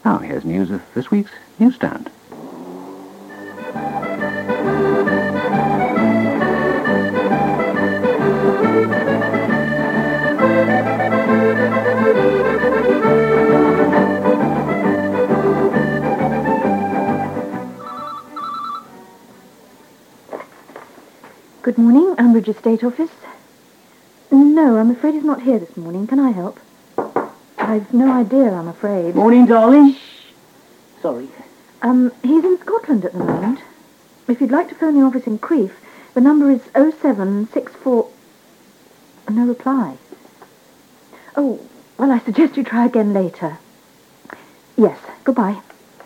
Now here's news of this week's newsstand. Good morning, Ambridge Estate Office. No, I'm afraid he's not here this morning. Can I help? I've no idea, I'm afraid. Morning, darling. Shh. Sorry. He's in Scotland at the moment. If you'd like to phone the office in Crieff, the number is 0764... No reply. Oh, well, I suggest you try again later. Yes, goodbye.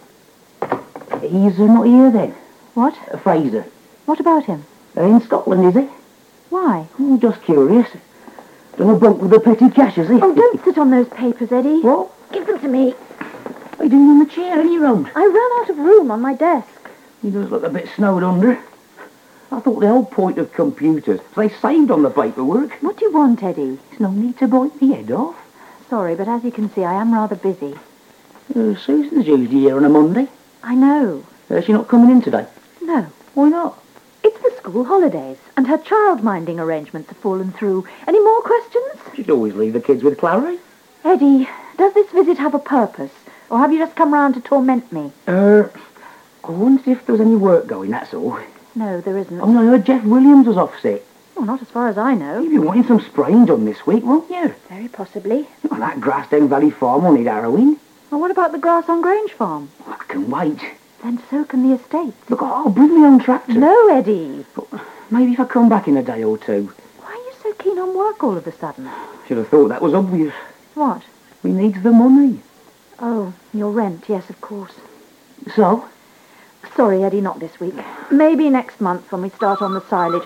He's not here then. What? Fraser. What about him? In Scotland, is he? Why? Oh, just curious. Done a bunk with the petty cash, has he? Oh, don't sit on those papers, Eddie. What? Give them to me. What are you doing on the chair in your own? I ran out of room on my desk. He does look a bit snowed under. I thought the whole point of computers was they saved on the paperwork. What do you want, Eddie? There's no need to bite the head off. Sorry, but as you can see, I am rather busy. Susan's usually here on a Monday. I know. Is she not coming in today? No. Why not? It's the school holidays, and her child-minding arrangements have fallen through. Any more questions? She'd always leave the kids with Clary. Eddie, does this visit have a purpose? Or have you just come round to torment me? I wondered if there was any work going, that's all. No, there isn't. Oh, no, I heard Jeff Williams was off sick. Well, not as far as I know. You've been wanting some spraying done this week, won't you? Very possibly. Well, that Grassden Valley farm will need harrowing. Well, what about the grass on Grange Farm? Well, I can wait. Then so can the estate. Look, I'll bring my own tractor. No, Eddie. But maybe if I come back in a day or two. Why are you so keen on work all of a sudden? Should have thought that was obvious. What? We needs the money. Oh, your rent, yes, of course. So? Sorry, Eddie, not this week. Maybe next month when we start on the silage.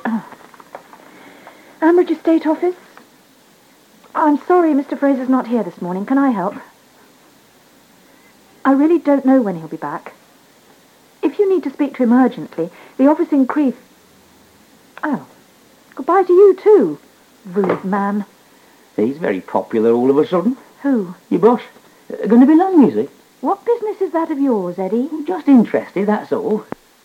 Ambridge Estate Office? I'm sorry, Mr. Fraser's not here this morning. Can I help? I really don't know when he'll be back. If you need to speak to him urgently, the office in Crieff... Oh, goodbye to you too, rude man. He's very popular all of a sudden. Who? Your boss. Going to be long, is he? What business is that of yours, Eddie? Just interested, that's all.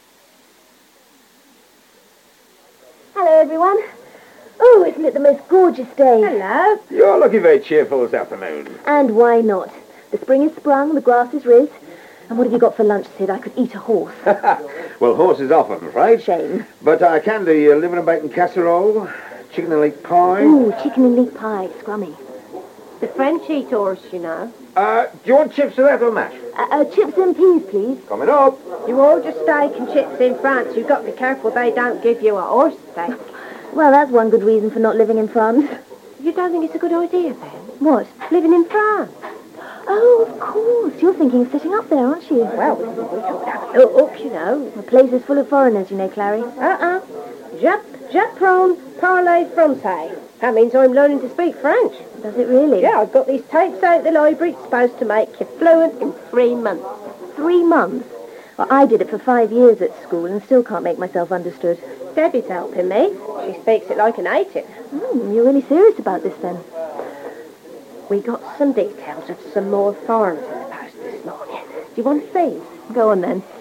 Hello, everyone. Oh, isn't it the most gorgeous day? Hello. You're looking very cheerful this afternoon. And why not? The spring is sprung, the grass is riz. And what have you got for lunch, Sid? I could eat a horse. Well, horse is off, I'm afraid. Shame. But I can do your liver and bacon casserole, chicken and leek pie. Ooh, chicken and leek pie, scrummy. The French eat horse, you know. Do you want chips of that or mash? Chips and peas, please. Coming up. You order steak and chips in France. You've got to be careful they don't give you a horse steak. Well, that's one good reason for not living in France. You don't think it's a good idea, then? What? Living in France? Oh, of course. You're thinking of sitting up there, aren't you? Well, we could have it up, you know. The place is full of foreigners, you know, Clary. J'apprends parler français. That means I'm learning to speak French. Does it really? Yeah, I've got these tapes out at the library. It's supposed to make you fluent in 3 months. 3 months? Well, I did it for 5 years at school and still can't make myself understood. Debbie's helping me. She speaks it like a native. You're really serious about this, then? We got some details of some more farms in the post this morning. Do you want to see? Go on, then.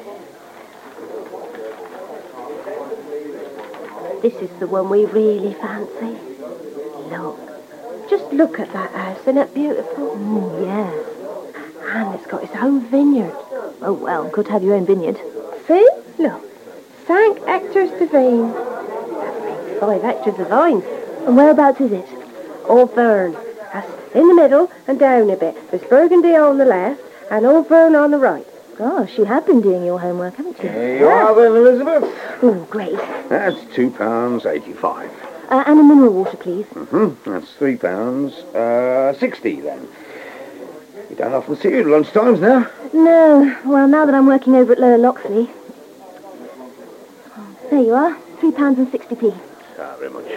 This is the one we really fancy. Look. Just look at that house. Isn't it beautiful? Yeah. And it's got its own vineyard. Oh, well, good to have your own vineyard. See? Look. 5 hectares de vine. That means 5 hectares of vines. And whereabouts is it? Auvergne. That's in the middle and down a bit. There's Burgundy on the left and Auvergne on the right. Gosh, you have been doing your homework, haven't you? There you are then, Elizabeth. Oh, great. That's £2.85. And a mineral water, please. That's £3.60 then. You don't often see you at lunchtimes now. No. Well, now that I'm working over at Lower Loxley. There you are. £3.60. Very much.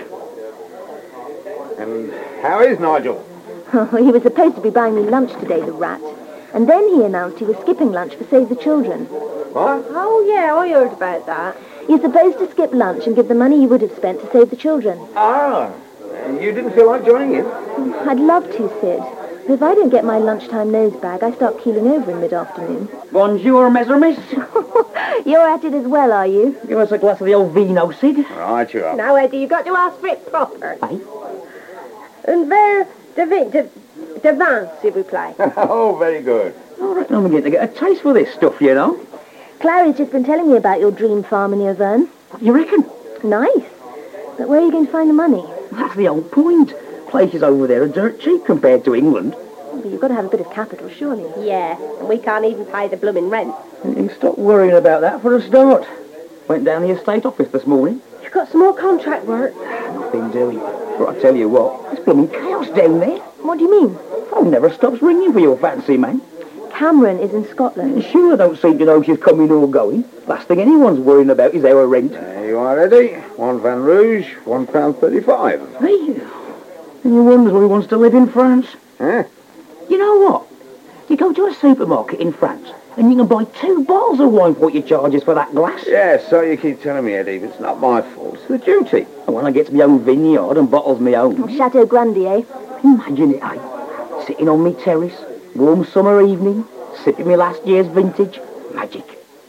And how is Nigel? Oh, he was supposed to be buying me lunch today, the rat. And then he announced he was skipping lunch for Save the Children. What? Oh, yeah, I heard about that. You're supposed to skip lunch and give the money you would have spent to Save the Children. Ah, you didn't feel like joining in? I'd love to, Sid. If I don't get my lunchtime nose bag, I start keeling over in mid-afternoon. Bonjour, messer miss. You're at it as well, are you? Give us a glass of the old vino, Sid. Right, you are. Now, Eddie, you've got to ask for it proper. Aye. And where the vin, s'il vous plaît. Oh, very good. I reckon I'm beginning to get a taste for this stuff, you know. Clary's just been telling me about your dream farm in Auvergne. You reckon? Nice. But where are you going to find the money? That's the whole point. Places over there are dirt cheap compared to England. But you've got to have a bit of capital, surely. Yeah, and we can't even pay the blooming rent. You stop worrying about that for a start. Went down the estate office this morning. You've got some more contract work. Nothing doing. But I tell you what, it's blooming chaos down there. What do you mean? Phone never stops ringing for your fancy man. Cameron is in Scotland. Sure, I don't seem to know if she's coming or going. Last thing anyone's worrying about is our rent. There you are, Eddie. One Vin Rouge, £1.35. Hey, and you wonder why he wants to live in France. Huh? You know what? You go to a supermarket in France and you can buy 2 bottles of wine for what your charges for that glass. Yeah, so you keep telling me, Eddie, but it's not my fault. It's the duty. And when I get my own vineyard and bottles my own. Chateau Grandier. Imagine it, eh? Sitting on me terrace, warm summer evening, sipping me last year's vintage. Magic.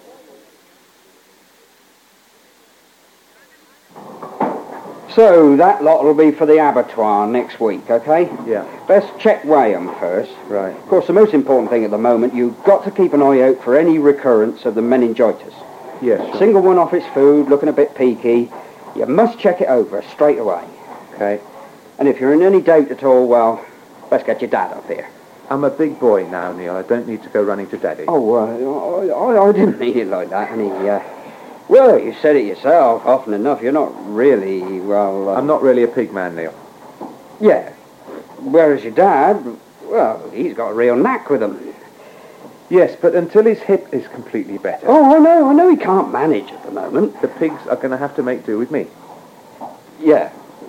So, that lot will be for the abattoir next week, OK? Yeah. Best check weigh 'em first. Right. Of course, the most important thing at the moment, you've got to keep an eye out for any recurrence of the meningitis. Yes, sure. Single one off its food, looking a bit peaky, you must check it over straight away. Okay. And if you're in any doubt at all, well, let's get your dad up here. I'm a big boy now, Neil. I don't need to go running to Daddy. Oh, I didn't mean it like that, honey. Well, you said it yourself often enough. You're not really, well... I'm not really a pig man, Neil. Yeah. Whereas your dad, well, he's got a real knack with them. Yes, but until his hip is completely better, Oh, I know he can't manage at the moment. the pigs are going to have to make do with me. Yeah.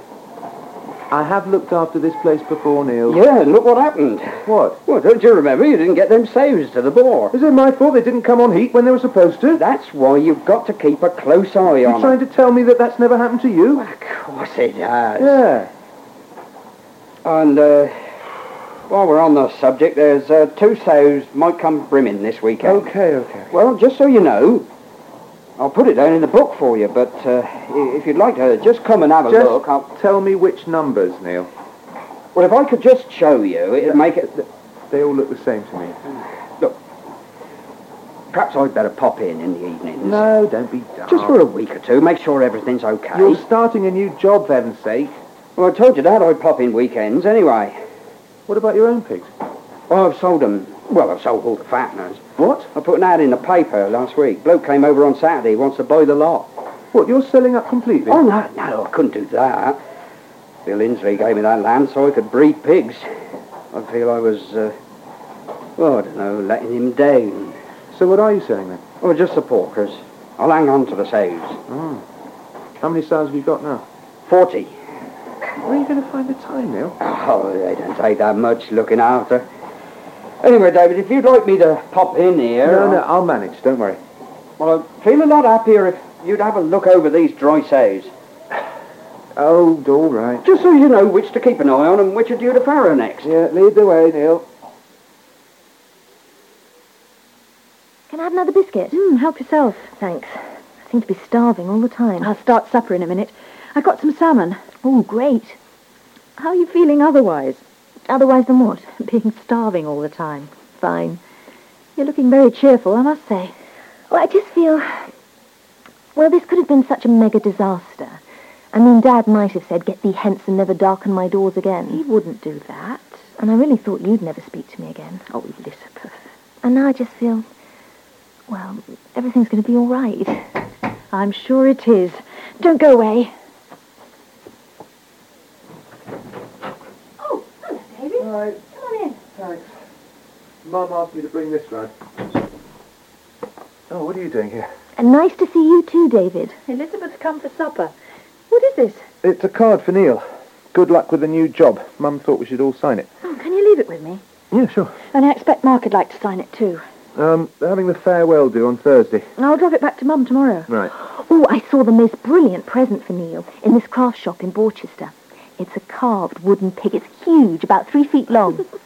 I have looked after this place before, Neil. Yeah, and look what happened. What? Well, don't you remember? You didn't get them sows to the boar. Is it my fault they didn't come on heat when they were supposed to? That's why you've got to keep a close eye You're on trying them. to tell me that that's never happened to you? Of course it has. Yeah. And, while we're on the subject, there's 2 sows might come brimming this weekend. Okay. Well, just so you know, I'll put it down in the book for you, but if you'd like to just come and have a Just look, tell me which numbers, Neil. well, if I could just show you, it'd make it... They all look the same to me. Look, perhaps I'd better pop in the evenings. No, don't be daft. Just for a week or 2, make sure everything's okay. You're starting a new job, for heaven's sake. Well, I told you that I'd pop in weekends anyway. What about your own pigs? Well, I've sold them. Well, I've sold all the fatteners. What? I put an ad in the paper last week. Bloke came over on Saturday, wants to buy the lot. What, you're selling up completely? Oh, no, I couldn't do that. Bill Inslee gave me that land so I could breed pigs. I feel I was, well, I don't know, letting him down. So what are you selling then? Oh, just the porkers. I'll hang on to the sows. How many sows have you got now? 40. Where are you going to find the time, Neil? Oh, they don't take that much looking after. Anyway, David, if you'd like me to pop in here... No, I'll manage, don't worry. Well, I'd feel a lot happier if you'd have a look over these dry sows. Oh, all right. Just so you know which to keep an eye on and which are due to farrow next. Yeah, lead the way, Neil. Can I have another biscuit? Help yourself. Thanks. I seem to be starving all the time. I'll start supper in a minute. I got some salmon. Oh, great. How are you feeling otherwise? Otherwise than what? Being starving all the time. Fine. You're looking very cheerful, I must say. Well, I just feel... Well, this could have been such a mega disaster. I mean, Dad might have said, get thee hence and never darken my doors again. He wouldn't do that. And I really thought you'd never speak to me again. Oh, Elizabeth. And now I just feel... Well, everything's going to be all right. I'm sure it is. Don't go away. Oh, hello, David. All right. Come on in. Thanks. Mum asked me to bring this round. Oh, what are you doing here? And nice to see you too, David. Elizabeth's come for supper. What is this? It's a card for Neil. Good luck with the new job. Mum thought we should all sign it. Oh, can you leave it with me? Yeah, sure. And I expect Mark would like to sign it too. They're having the farewell do on Thursday. I'll drop it back to Mum tomorrow. Right. Oh, I saw the most brilliant present for Neil in this craft shop in Borchester. It's a carved wooden pig. It's huge, about 3 feet long.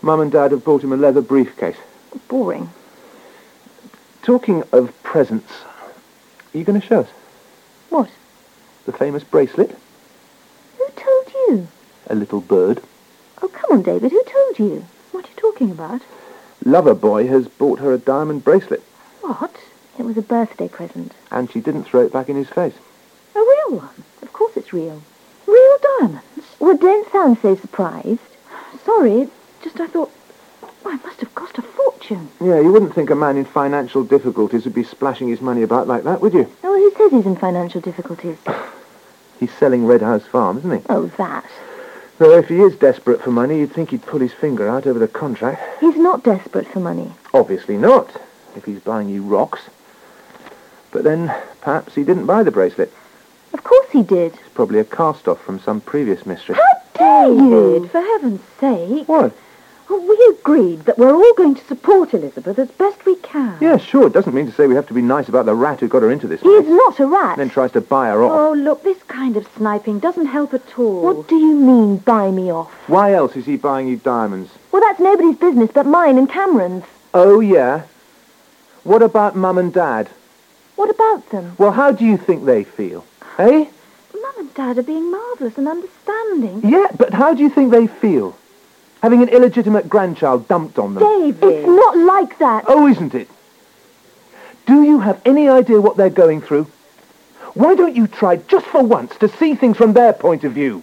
Mum and Dad have bought him a leather briefcase. Boring. Talking of presents, are you going to show us What? the famous bracelet? Who told you? A little bird. Oh, come on, David. Who told you? What are you talking about? Loverboy has bought her a diamond bracelet, What? It was a birthday present. and she didn't throw it back in his face. A real one? Of course it's real. Real diamonds? Well, don't sound so surprised. Sorry, it's just I thought... Well, it must have cost a fortune. Yeah, you wouldn't think a man in financial difficulties would be splashing his money about like that, would you? Oh, who says he's in financial difficulties? He's selling Red House Farm, isn't he? Oh, that. Though if he is desperate for money, you'd think he'd pull his finger out over the contract. He's not desperate for money. Obviously not, if he's buying you rocks. But then, perhaps he didn't buy the bracelet. Of course he did. It's probably a cast-off from some previous mistress. David, for heaven's sake. What? Oh, we agreed that we're all going to support Elizabeth as best we can. Yeah, sure, it doesn't mean to say we have to be nice about the rat who got her into this He's mess, not a rat. and then tries to buy her off. Oh, look, this kind of sniping doesn't help at all. What do you mean, buy me off? Why else is he buying you diamonds? Well, that's nobody's business but mine and Cameron's. Oh, yeah? What about Mum and Dad? What about them? Well, how do you think they feel? Eh? Mum and Dad are being marvellous and understanding. Yeah, but how do you think they feel? Having an illegitimate grandchild dumped on them. David! It's not like that. Oh, isn't it? Do you have any idea what they're going through? Why don't you try, just for once, to see things from their point of view?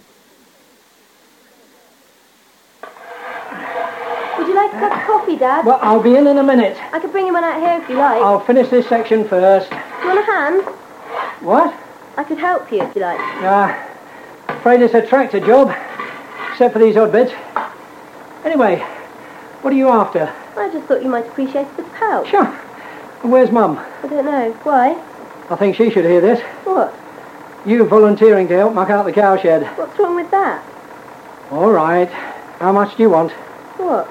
Would you like a cup of coffee, Dad? Well, I'll be in a minute. I could bring you one out here if you like. I'll finish this section first. Do you want a hand? What? I could help you if you like. Afraid it's a tractor job, except for these odd bits. Anyway, what are you after? I just thought you might appreciate a bit of help. Sure. And where's Mum? I don't know. Why? I think she should hear this. What? You volunteering to help muck out the cowshed. What's wrong with that? All right. How much do you want? What?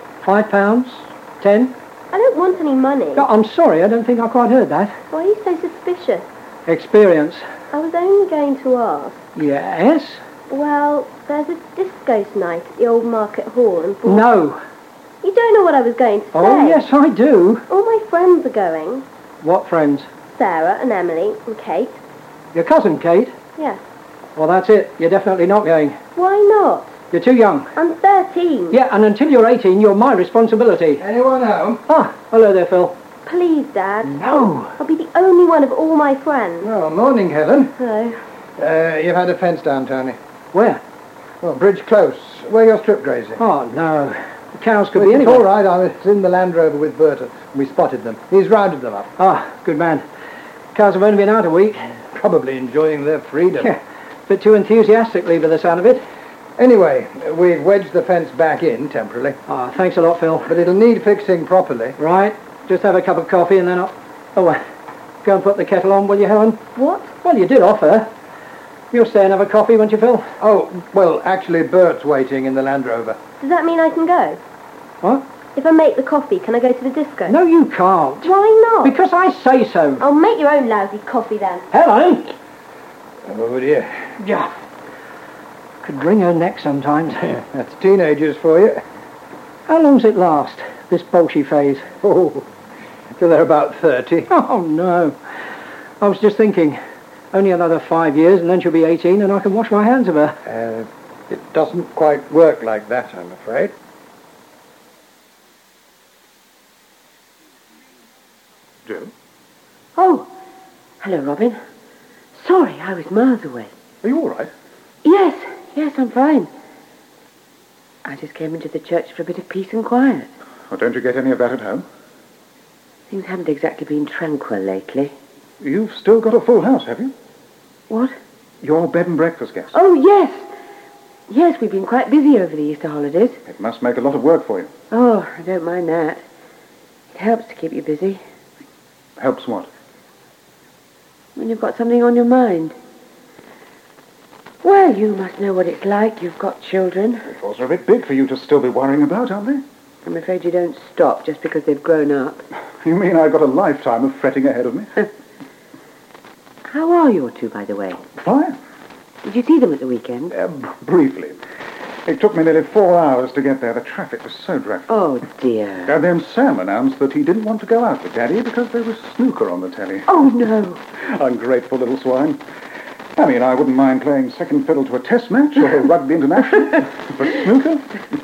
£5? 10? I don't want any money. No, I'm sorry, I don't think I quite heard that. Why are you so suspicious? Experience. I was only going to ask. Yes? Well, there's a disco tonight at the old market hall in Bournemouth. No. You don't know what I was going to say. Oh, yes, I do. All my friends are going. What friends? Sarah and Emily and Kate. Your cousin, Kate? Yes. Well, that's it. You're definitely not going. Why not? You're too young. I'm 13. Yeah, and until you're 18, you're my responsibility. Anyone home? Ah, hello there, Phil. Please, Dad. No. I'll be the only one of all my friends. Oh, morning, Helen. Hello. You've had a fence down, Tony. Where? Well, Bridge Close, where you're strip grazing. Oh, no. The cows could be It's anywhere. all right. I was in the Land Rover with Berta. We spotted them. He's rounded them up. Ah, good man. Cows have only been out a week. Probably enjoying their freedom. Yeah, bit too enthusiastically by the sound of it. Anyway, we've wedged the fence back in temporarily, Ah, thanks a lot, Phil. but it'll need fixing properly. Right, just have a cup of coffee and then I'll... Oh, go and put the kettle on, will you, Helen? What? Well, you did offer. You'll stay and have a coffee, won't you, Phil? Oh, well, actually, Bert's waiting in the Land Rover. Does that mean I can go? What? If I make the coffee, can I go to the disco? No, you can't. Why not? Because I say so. I'll make your own lousy coffee then. Helen! Oh, dear. Yeah. Could wring her neck sometimes. That's teenagers for you. How long's it last, this bolshy phase? Oh, till they're about 30. Oh, no. I was just thinking, only another 5 years and then she'll be 18 and I can wash my hands of her. It doesn't quite work like that, I'm afraid. Joe? Oh, hello, Robin. Sorry, I was miles away. Are you all right? Yes, I'm fine. I just came into the church for a bit of peace and quiet. Oh, don't you get any of that at home? Things haven't exactly been tranquil lately. You've still got a full house, have you? What? Your bed and breakfast guests. Oh, yes. Yes, we've been quite busy over the Easter holidays. It must make a lot of work for you. Oh, I don't mind that. It helps to keep you busy Helps what? when you've got something on your mind. Well, you must know what it's like. You've got children. The thoughts are a bit big for you to still be worrying about, aren't they? I'm afraid you don't stop just because they've grown up. You mean I've got a lifetime of fretting ahead of me? How are your two, by the way? Fine. Did you see them at the weekend? Briefly. It took me nearly 4 hours to get there. The traffic was so dreadful. Oh, dear. And then Sam announced that he didn't want to go out with Daddy because there was snooker on the telly. Oh, no. Ungrateful little swine. I mean, I wouldn't mind playing second fiddle to a test match or a rugby international, but snooker?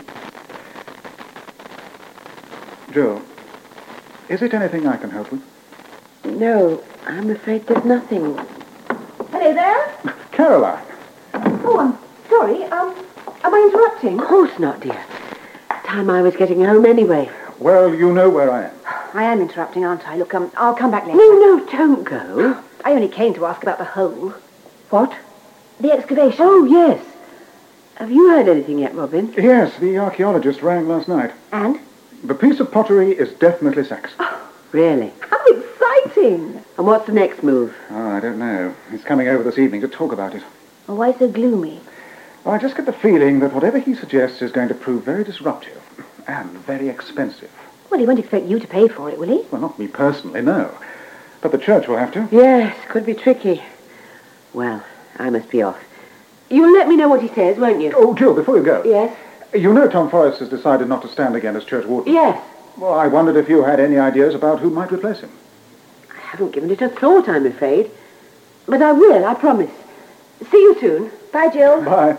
Joe, is it anything I can help with? No, I'm afraid there's nothing. Hello there. Caroline. Oh, I'm sorry. Am I interrupting? Of course not, dear. Time I was getting home anyway. Well, you know where I am. I am interrupting, aren't I? Look, I'll come back later. No, don't go. I only came to ask about the hole. What? The excavation. Oh, yes. Have you heard anything yet, Robin? Yes, the archaeologist rang last night. And? The piece of pottery is definitely Saxon. Really? How exciting! And what's the next move? Oh, I don't know. He's coming over this evening to talk about it. Oh, why so gloomy? I just get the feeling that whatever he suggests is going to prove very disruptive and very expensive. Well, he won't expect you to pay for it, will he? Well, not me personally, no. But the church will have to. Yes, could be tricky. Well, I must be off. You'll let me know what he says, won't you? Oh, Jill, before you go. Yes? You know Tom Forrest has decided not to stand again as church warden. Yes. Well, I wondered if you had any ideas about who might replace him. I haven't given it a thought, I'm afraid. But I will, I promise. See you soon. Bye, Jill. Bye.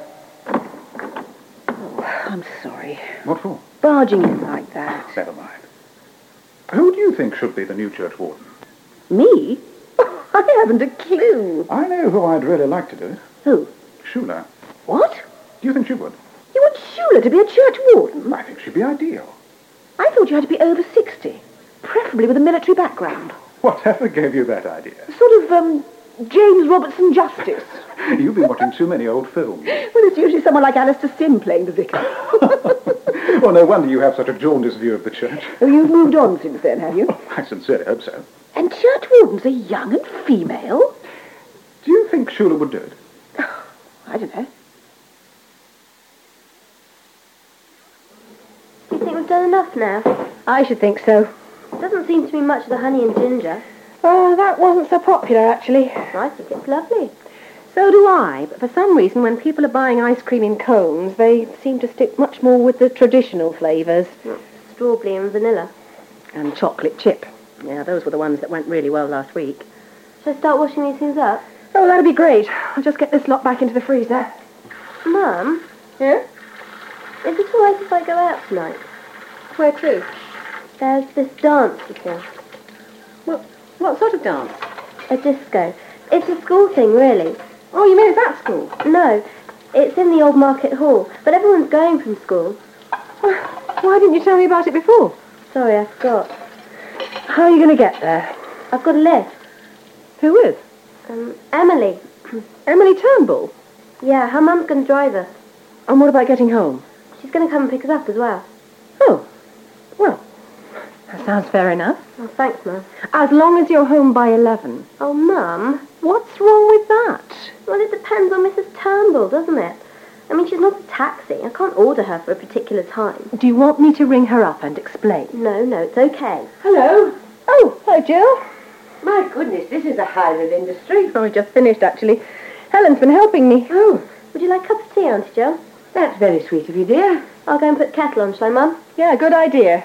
I'm sorry. What for? Barging in like that. Never mind. Who do you think should be the new church warden? Me? I haven't a clue. I know who I'd really like to do it. Who? Shula. What? Do you think she would? You want Shula to be a church warden? I think she'd be ideal. I thought you had to be over 60. Preferably with a military background. Whatever gave you that idea? Sort of, James Robertson Justice. You've been watching too many old films. Well, it's usually someone like Alistair Sim playing the vicar. Well, no wonder you have such a jaundiced view of the church. Oh, you've moved on since then, have you? I sincerely hope so. And church wardens are young and female? Do you think Shula would do it? I don't know. Do you think we've done enough now? I should think so. Doesn't seem to be much of the honey and ginger. Oh, that wasn't so popular, actually. I think it's lovely. So do I, but for some reason, when people are buying ice cream in cones, they seem to stick much more with the traditional flavours. Strawberry and vanilla. And chocolate chip. Yeah, those were the ones that went really well last week. Shall I start washing these things up? Oh, that'd be great. I'll just get this lot back into the freezer. Mum? Yeah? Is it all right if I go out tonight? Where to? There's this dance, you see. What sort of dance? A disco. It's a school thing, really. Oh, you mean it's at school? No, it's in the old market hall, but everyone's going from school. Why didn't you tell me about it before? Sorry, I forgot. How are you going to get there? I've got a lift. Who with? Emily. Emily Turnbull? Yeah, her mum's going to drive us. And what about getting home? She's going to come and pick us up as well. Oh, well, that sounds fair enough. Oh, thanks, Mum. As long as you're home by 11. Oh, Mum. What's wrong with that? Well, it depends on Mrs. Turnbull, doesn't it? I mean, she's not a taxi. I can't order her for a particular time. Do you want me to ring her up and explain? No, it's okay. Hello. Oh, hello, Jill. My goodness, this is a hybrid industry. Oh, I just finished, actually. Helen's been helping me. Oh, would you like a cup of tea, Auntie Jo? That's very sweet of you, dear. I'll go and put the kettle on, shall I, Mum? Yeah, good idea.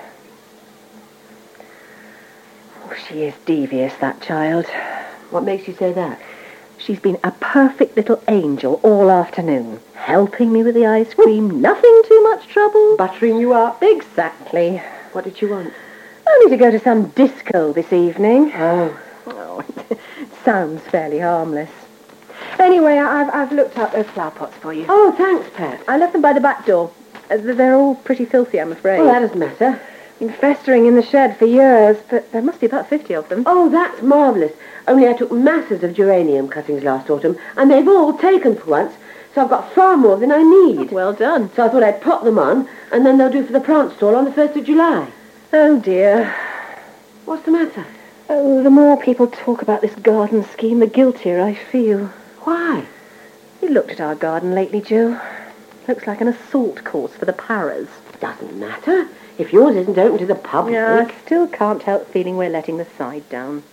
Oh, she is devious, that child. What makes you say that? She's been a perfect little angel all afternoon. Helping me with the ice cream, nothing too much trouble. Buttering you up. Exactly. What did she want? Only to go to some disco this evening. Oh, it sounds fairly harmless. Anyway, I've looked up those flower pots for you. Oh, thanks, Pat. I left them by the back door. They're all pretty filthy, I'm afraid. Oh, that doesn't matter. Been festering in the shed for years, but there must be about 50 of them. Oh, that's marvellous. Only I took masses of geranium cuttings last autumn, and they've all taken for once, so I've got far more than I need. Well done. So I thought I'd pot them on, and then they'll do for the plant stall on the 1st of July. Oh, dear. What's the matter? Oh, the more people talk about this garden scheme, the guiltier I feel. Why? You looked at our garden lately, Jill. Looks like an assault course for the paras. Doesn't matter. If yours isn't open to the public. Yeah, I still can't help feeling we're letting the side down.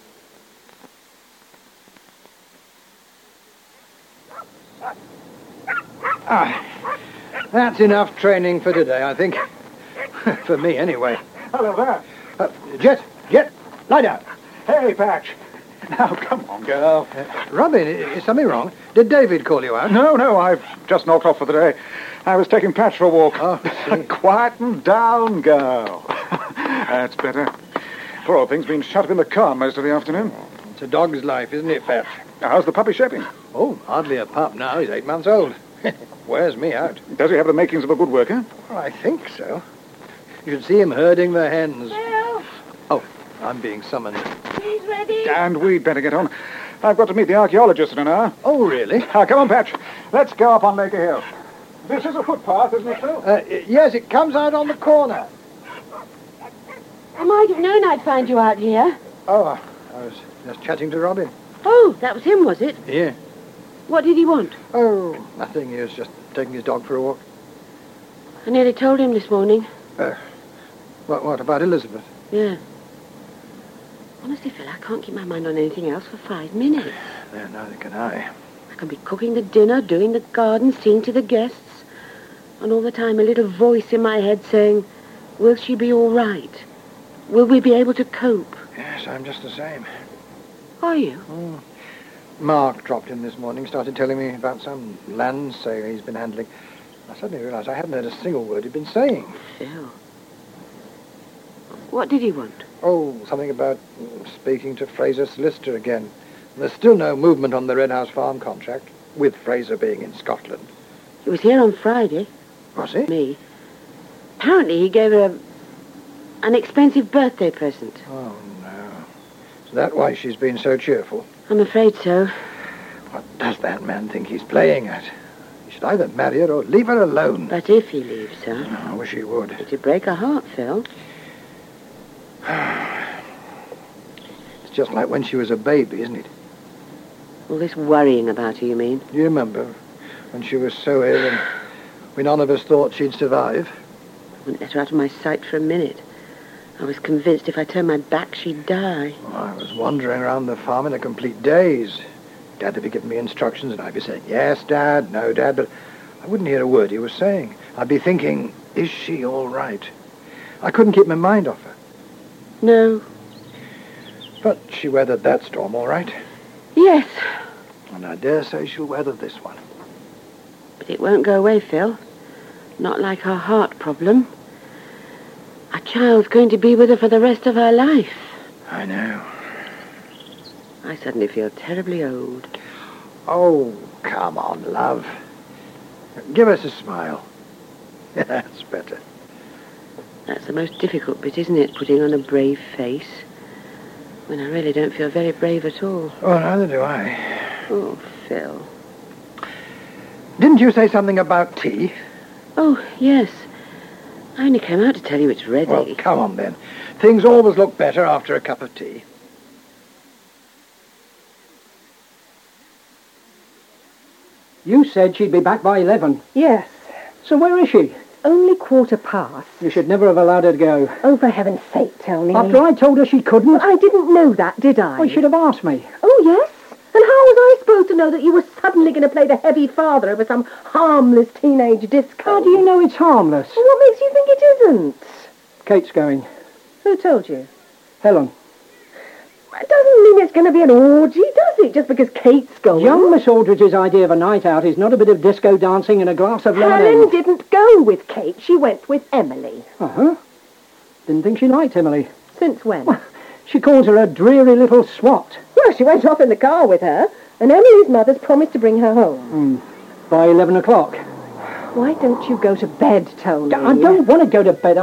That's enough training for today, I think. For me, anyway. Hello there. Jet, lie down. Hey, Patch. Now, come on, girl. Robin, is something wrong? Did David call you out? No, I've just knocked off for the day. I was taking Patch for a walk. Oh, see. Quieten down, girl. That's better. Poor old thing's been shut up in the car most of the afternoon. It's a dog's life, isn't it, Pat? Now, how's the puppy shaping? Oh, hardly a pup now. He's 8 months old. Wears me out. Does he have the makings of a good worker? Oh, I think so. You should see him herding the hens. Help! Oh, I'm being summoned. He's ready. And we'd better get on. I've got to meet the archaeologist in an hour. Oh, really? Come on, Patch. Let's go up on Laker Hill. This is a footpath, isn't it, Phil? Yes, it comes out on the corner. I might have known I'd find you out here. Oh, I was just chatting to Robin. Oh, that was him, was it? Yeah. What did he want? Oh, nothing. He was just taking his dog for a walk. I nearly told him this morning. What about Elizabeth? Yeah. Honestly, Phil, I can't keep my mind on anything else for 5 minutes. Yeah, neither can I. I can be cooking the dinner, doing the garden, seeing to the guests, and all the time a little voice in my head saying, will she be all right? Will we be able to cope? Yes, I'm just the same. Are you? Mark dropped in this morning, started telling me about some land sale he's been handling. I suddenly realised I hadn't heard a single word he'd been saying. Phil. What did he want? Oh, something about speaking to Fraser's solicitor again. There's still no movement on the Red House Farm contract, with Fraser being in Scotland. He was here on Friday. Was he? Me. Apparently he gave her an expensive birthday present. Oh, no. Is that why she's been so cheerful? I'm afraid so. What does that man think he's playing at? He should either marry her or leave her alone. But if he leaves her... I wish he would. It'd break her heart, Phil. It's just like when she was a baby, isn't it? All this worrying about her, you mean? Do you remember when she was so ill and we none of us thought she'd survive? I wouldn't let her out of my sight for a minute. I was convinced if I turned my back, she'd die. Well, I was wandering around the farm in a complete daze. Dad would be giving me instructions and I'd be saying, yes, Dad, no, Dad, but I wouldn't hear a word he was saying. I'd be thinking, is she all right? I couldn't keep my mind off her. No. But she weathered that storm all right. Yes. And I dare say she'll weather this one. But it won't go away, Phil. Not like her heart problem. A child's going to be with her for the rest of her life. I know. I suddenly feel terribly old. Oh, come on, love. Give us a smile. That's better. That's the most difficult bit, isn't it? Putting on a brave face. When I really don't feel very brave at all. Oh, neither do I. Oh, Phil. Didn't you say something about tea? Oh, yes. I only came out to tell you it's ready. Well, come on then. Things always look better after a cup of tea. You said she'd be back by 11. Yes. So where is she? Only 15:15. You should never have allowed her to go. Oh, for heaven's sake, Tony. After I told her she couldn't. Well, I didn't know that, did I? Well, you should have asked me. Oh, yes? And how was I supposed to know that you were suddenly going to play the heavy father over some harmless teenage disco? How do you know it's harmless? Well, what makes you think it isn't? Kate's going. Who told you? Helen. It doesn't mean it's going to be an orgy, does it? Just because Kate's going. Young Miss Aldridge's idea of a night out is not a bit of disco dancing and a glass of lemonade. Helen didn't go with Kate. She went with Emily. Uh-huh. Didn't think she liked Emily. Since when? Well, she calls her a dreary little swat. Well, she went off in the car with her, and Emily's mother's promised to bring her home. By 11 o'clock. Why don't you go to bed, Tony? I don't want to go to bed.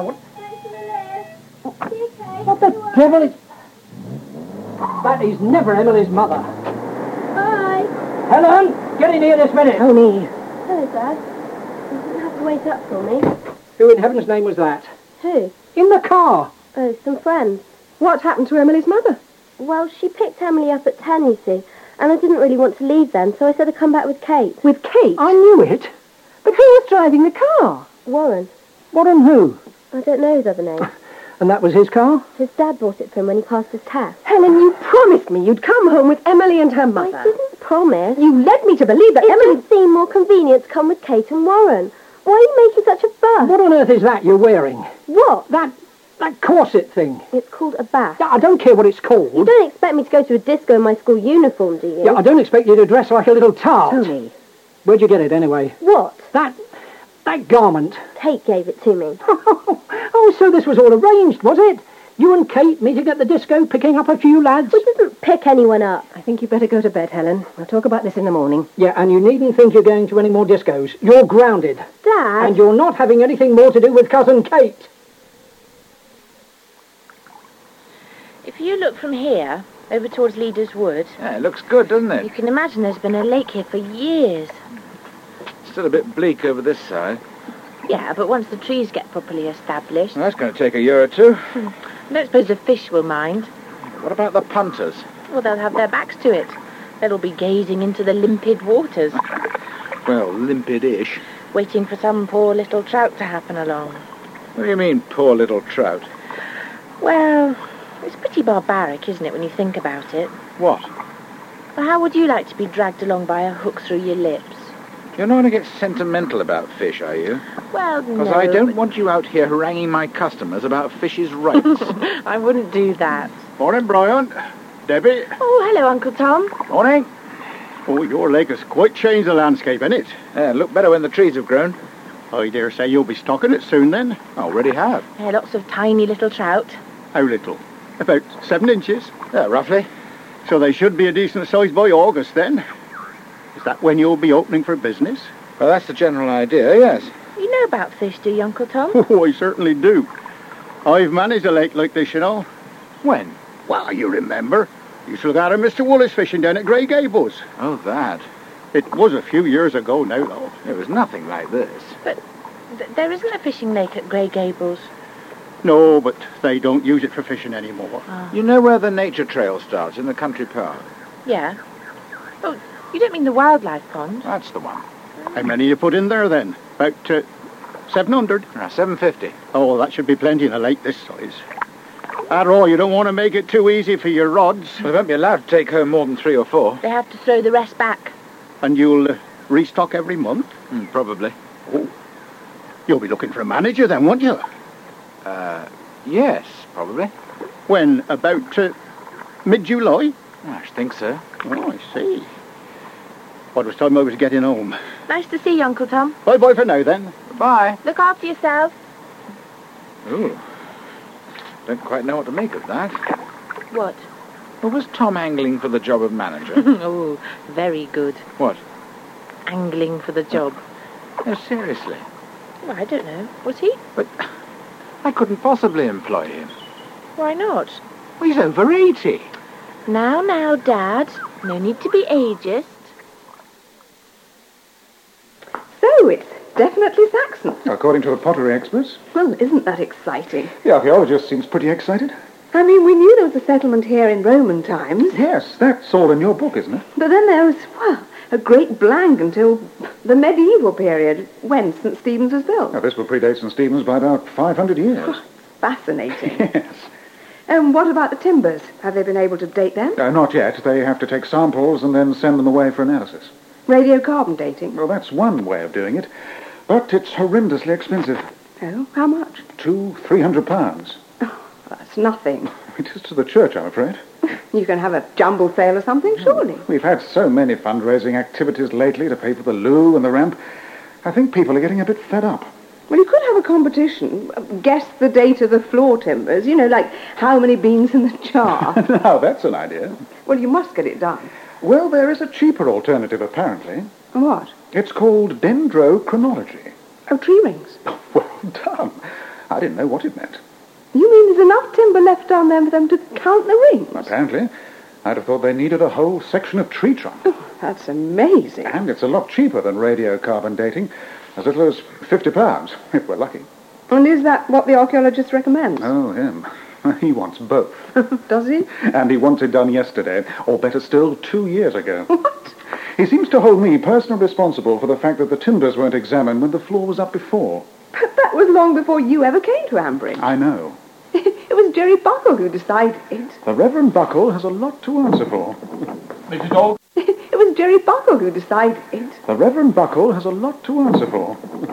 What the devil is... That is never Emily's mother. Hi. Helen, get in here this minute. Tony. Hello, Dad. You didn't have to wait up for me. Who in heaven's name was that? Who? In the car. Oh, some friends. What happened to Emily's mother? Well, she picked Emily up at 10, you see, and I didn't really want to leave then, so I said I'd come back with Kate. With Kate? I knew it. But who was driving the car? Warren. Warren who? I don't know his other name. And that was his car? His dad bought it for him when he passed his test. Helen, you promised me you'd come home with Emily and her mother. I didn't promise. You led me to believe that It Emily... didn't seem more convenient to come with Kate and Warren. Why are you making such a fuss? What on earth is that you're wearing? What? That corset thing. It's called a bath. I don't care what it's called. You don't expect me to go to a disco in my school uniform, do you? Yeah, I don't expect you to dress like a little tart. Tony. Where'd you get it, anyway? What? That garment. Kate gave it to me. Oh, so this was all arranged, was it? You and Kate meeting at the disco, picking up a few lads? We didn't pick anyone up. I think you better go to bed, Helen. We'll talk about this in the morning. Yeah, and you needn't think you're going to any more discos. You're grounded. Dad? And you're not having anything more to do with Cousin Kate. If you look from here, over towards Leader's Wood... Yeah, it looks good, doesn't You it? can imagine there's been a lake here for years. Still a bit bleak over this side. Yeah, but once the trees get properly established... Well, that's going to take a year or two. I don't suppose the fish will mind. What about the punters? Well, they'll have their backs to it. They'll be gazing into the limpid waters, Well, limpid-ish. waiting for some poor little trout to happen along. What do you mean, poor little trout? Well, it's pretty barbaric, isn't it, when you think about it? What? Well, how would you like to be dragged along by a hook through your lips? You're not going to get sentimental about fish, are you? Well, Because no. I don't want you out here haranguing my customers about fish's rights. I wouldn't do that. Morning, Brian. Debbie. Oh, hello, Uncle Tom. Morning. Oh, your lake has quite changed the landscape, innit? Yeah, look better when the trees have grown. I dare say you'll be stocking it soon, then. Already have. Yeah, lots of tiny little trout. How little? About 7 inches. Yeah, roughly. So they should be a decent size by August, then. Is that when you'll be opening for business? Well, that's the general idea, yes. You know about fish, do you, Uncle Tom? Oh, I certainly do. I've managed a lake like this, you know. When? Well, you remember. Used to look out at Mr. Wallace fishing down at Grey Gables. Oh, that. It was a few years ago now, though. It was nothing like this. But there isn't a fishing lake at Grey Gables. No, but they don't use it for fishing anymore. You know where the nature trail starts, in the country park? Yeah. Oh, you don't mean the wildlife pond? That's the one. How many you put in there, then? About 700? 750. Oh, that should be plenty in a lake this size. After all, you don't want to make it too easy for your rods. Well, they won't be allowed to take home more than 3 or 4. They have to throw the rest back. And you'll restock every month? Probably. Oh, you'll be looking for a manager then, won't you? Yes, probably. When? About mid-July? I should think so. Oh, I see. What was time I was getting home? Nice to see you, Uncle Tom. Bye-bye for now, then. Bye. Look after yourself. Ooh. Don't quite know what to make of that. What? Well, was Tom angling for the job of manager? Oh, very good. What? Angling for the job. No, seriously. Well, I don't know. Was he? But I couldn't possibly employ him. Why not? Well, he's over 80. Now, Dad. No need to be ageist. So, it's definitely Saxon. According to the pottery experts. Well, isn't that exciting? The archaeologist seems pretty excited. I mean, we knew there was a settlement here in Roman times. Yes, that's all in your book, isn't it? But then there was, well, a great blank until the medieval period, when St. Stephen's was built. Now, this will predate St. Stephen's by about 500 years. Fascinating. Yes. And what about the timbers? Have they been able to date them? Not yet. They have to take samples and then send them away for analysis. Radiocarbon dating? Well, that's one way of doing it. But it's horrendously expensive. Oh, how much? £200-300. That's nothing. It is to the church, I'm afraid. You can have a jumble sale or something, surely. We've had so many fundraising activities lately to pay for the loo and the ramp. I think people are getting a bit fed up. Well, you could have a competition. Guess the date of the floor timbers. You know, like how many beans in the jar. Now, that's an idea. Well, you must get it done. Well, there is a cheaper alternative, apparently. What? It's called dendrochronology. Oh, tree rings. Well done. I didn't know what it meant. You mean there's enough timber left down there for them to count the rings? Apparently. I'd have thought they needed a whole section of tree trunk. Oh, that's amazing. And it's a lot cheaper than radiocarbon dating. As little as £50, if we're lucky. And is that what the archaeologist recommends? Oh, him. He wants both. Does he? And he wants it done yesterday, or better still, 2 years ago. What? He seems to hold me personally responsible for the fact that the timbers weren't examined when the floor was up before. But that was long before you ever came to Ambridge. I know. It was Jerry Buckle who decided. The Reverend Buckle has a lot to answer for. Mrs. Dog? It was Jerry Buckle who decided. The Reverend Buckle has a lot to answer for.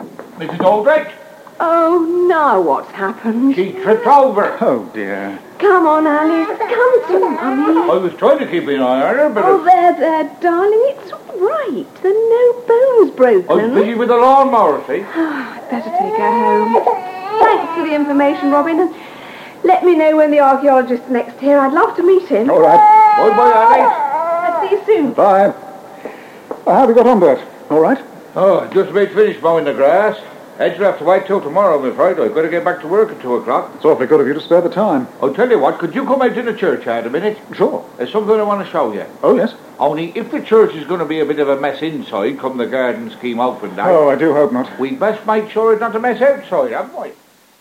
Mrs. Aldrich? Oh, now what's happened? She tripped over. Oh, dear. Come on, Alice. Come to Mummy. I was trying to keep an eye on her, but Oh, there, darling. It's all right. There are no bones broken. I was busy with the lawnmower, see? I'd better take her home. Thanks for the information, Robin. And let me know when the archaeologist's next here. I'd love to meet him. All right. Bye-bye, Alice. I'll see you soon. Bye. Well, how have you got on, Bert? All right? Oh, just about finished mowing the grass. Edge will have to wait till tomorrow, I'm afraid. I've got to get back to work at 2 o'clock. It's awfully good of you to spare the time. I'll tell you what, could you come out to the churchyard a minute? Sure. There's something I want to show you. Oh, yes? Only, if the church is going to be a bit of a mess inside, come the garden scheme open day. Oh, I do hope not. We best make sure it's not a mess outside, haven't we?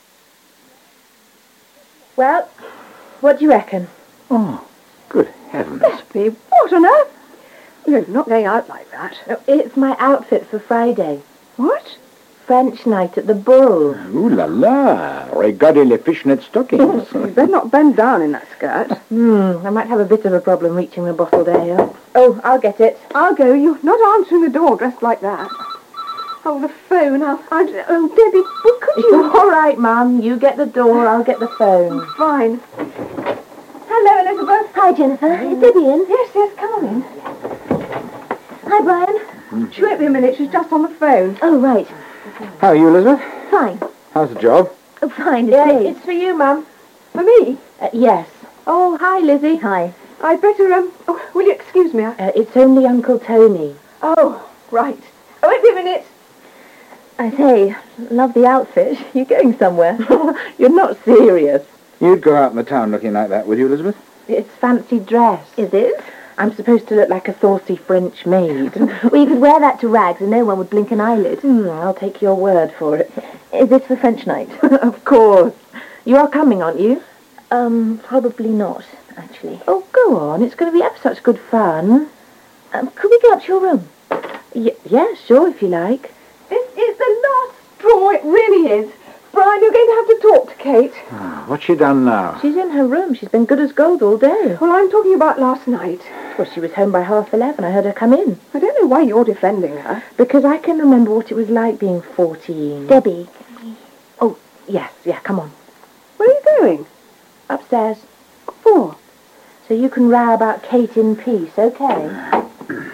Well, what do you reckon? Oh, good heavens. Betsy, what on earth? You're not going out like that. No, it's my outfit for Friday. What? French night at the Bull. Ooh la la. Regardez les fishnet stockings. You better not bend down in that skirt. I might have a bit of a problem reaching the bottled ale. Oh, I'll get it. I'll go. You're not answering the door dressed like that. Oh, the phone. Oh, Debbie, well, could It's you... all right, Mum. You get the door, I'll get the phone. Fine. Hello, Elizabeth. Hi, Jennifer. Is Debbie in? Yes, come on in. Hi, Brian. She won't be a minute. She's just on the phone. Oh, right. How are you, Elizabeth? Fine. How's the job? Oh, fine. It's Yeah, great. it's for you, Mum. For me? Yes. Oh, hi, Lizzie. Hi. I'd better, oh, will you excuse me? It's only Uncle Tony. Oh, right. I won't be a minute. I say, love the outfit. You going somewhere? You're not serious. You'd go out in the town looking like that, would you, Elizabeth? It's fancy dress. Is it? I'm supposed to look like a saucy French maid. Well, you could wear that to rags and no one would blink an eyelid. I'll take your word for it. Is this for French night? Of course. You are coming, aren't you? Probably not, actually. Oh, go on. It's going to be ever such good fun. Could we go up to your room? Yeah, sure, if you like. This is the last straw. It really is. Brian, you're going to have to talk to Kate. What's she done now? She's in her room. She's been good as gold all day. Well, I'm talking about last night. Well, she was home by 11:30. I heard her come in. I don't know why you're defending her. Because I can remember what it was like being 14. Debbie. Oh, yes, come on. Where are you going? Upstairs. What for? So you can row about Kate in peace, okay?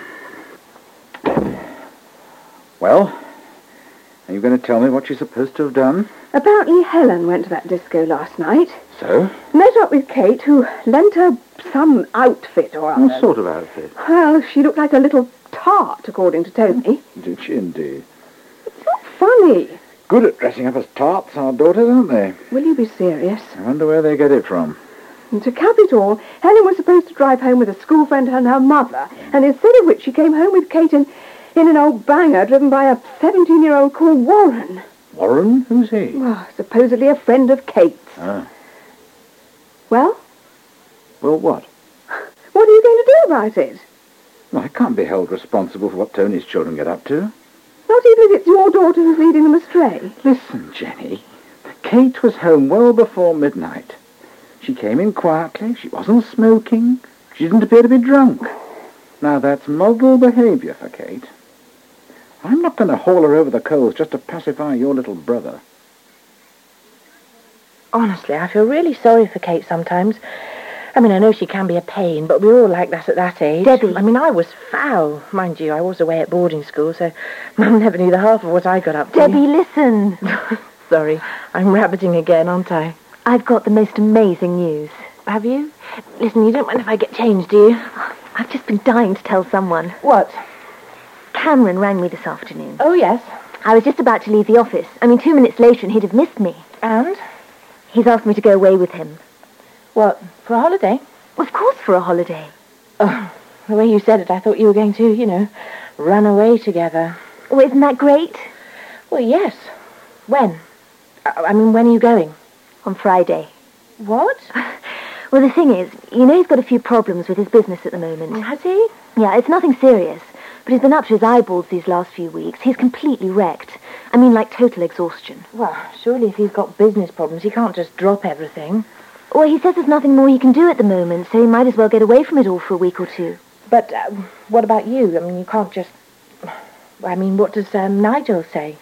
Well, are you going to tell me what she's supposed to have done? Apparently Helen went to that disco last night. So? Met up with Kate, who lent her some outfit or other. What sort of outfit? Well, she looked like a little tart, according to Tony. Did she indeed? It's not funny. Good at dressing up as tarts, our daughters, aren't they? Will you be serious? I wonder where they get it from. And to cap it all, Helen was supposed to drive home with a school friend and her mother, and instead of which she came home with Kate in an old banger driven by a 17-year-old called Warren. Warren? Who's he? Well, supposedly a friend of Kate's. Ah. Well? Well, what? What are you going to do about it? Well, I can't be held responsible for what Tony's children get up to. Not even if it's your daughter who's leading them astray. Listen, Jenny. Kate was home well before midnight. She came in quietly. She wasn't smoking. She didn't appear to be drunk. Now, that's model behaviour for Kate. I'm not going to haul her over the coals just to pacify your little brother. Honestly, I feel really sorry for Kate sometimes. I mean, I know she can be a pain, but we're all like that at that age. Debbie. I mean, I was foul. Mind you, I was away at boarding school, so Mum never knew the half of what I got up to. Debbie, listen. Sorry, I'm rabbiting again, aren't I? I've got the most amazing news. Have you? Listen, you don't mind if I get changed, do you? I've just been dying to tell someone. What? Cameron rang me this afternoon. Oh, yes. I was just about to leave the office. 2 minutes later and he'd have missed me. And? He's asked me to go away with him. What, for a holiday? Of course, for a holiday. Oh, the way you said it, I thought you were going to, run away together. Oh, isn't that great? Well, yes. When? When are you going? On Friday. What? Well, the thing is, he's got a few problems with his business at the moment. Has he? Yeah, it's nothing serious. But he's been up to his eyeballs these last few weeks. He's completely wrecked. Like total exhaustion. Well, surely if he's got business problems, he can't just drop everything. Well, he says there's nothing more he can do at the moment, so he might as well get away from it all for a week or two. But what about you? You can't just... what does Nigel say?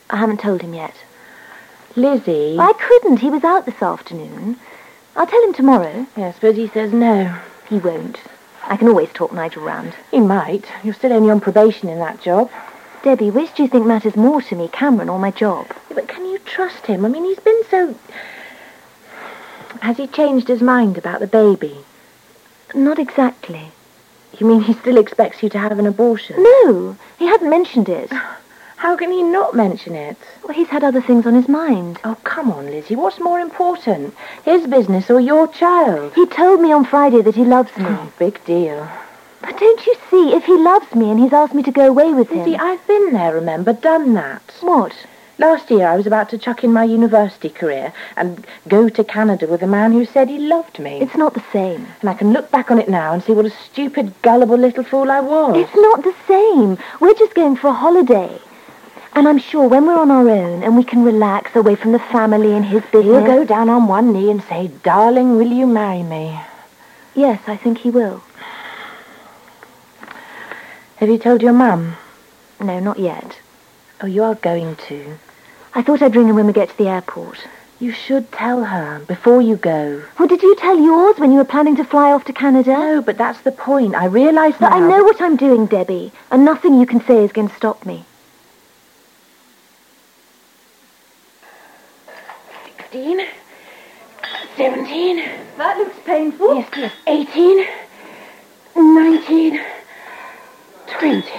I haven't told him yet. Lizzie. I couldn't. He was out this afternoon. I'll tell him tomorrow. Yeah, I suppose he says no. He won't. I can always talk Nigel round. He might. You're still only on probation in that job. Debbie, which do you think matters more to me, Cameron or my job? Yeah, but can you trust him? I mean, he's been so... Has he changed his mind about the baby? Not exactly. You mean he still expects you to have an abortion? No, he hadn't mentioned it. How can he not mention it? Well, he's had other things on his mind. Oh, come on, Lizzie. What's more important? His business or your child? He told me on Friday that he loves me. Oh, big deal. But don't you see, if he loves me and he's asked me to go away with him... Lizzie, I've been there, remember, done that. What? Last year I was about to chuck in my university career and go to Canada with a man who said he loved me. It's not the same. And I can look back on it now and see what a stupid, gullible little fool I was. It's not the same. We're just going for a holiday. And I'm sure when we're on our own and we can relax away from the family and his business... He'll go down on one knee and say, "Darling, will you marry me?" Yes, I think he will. Have you told your mum? No, not yet. Oh, you are going to. I thought I'd ring her when we get to the airport. You should tell her before you go. Well, did you tell yours when you were planning to fly off to Canada? No, but that's the point. I realise But now... I know what I'm doing, Debbie, and nothing you can say is going to stop me. 16, 17. That looks painful. Yes, yes. 18, 19, 20.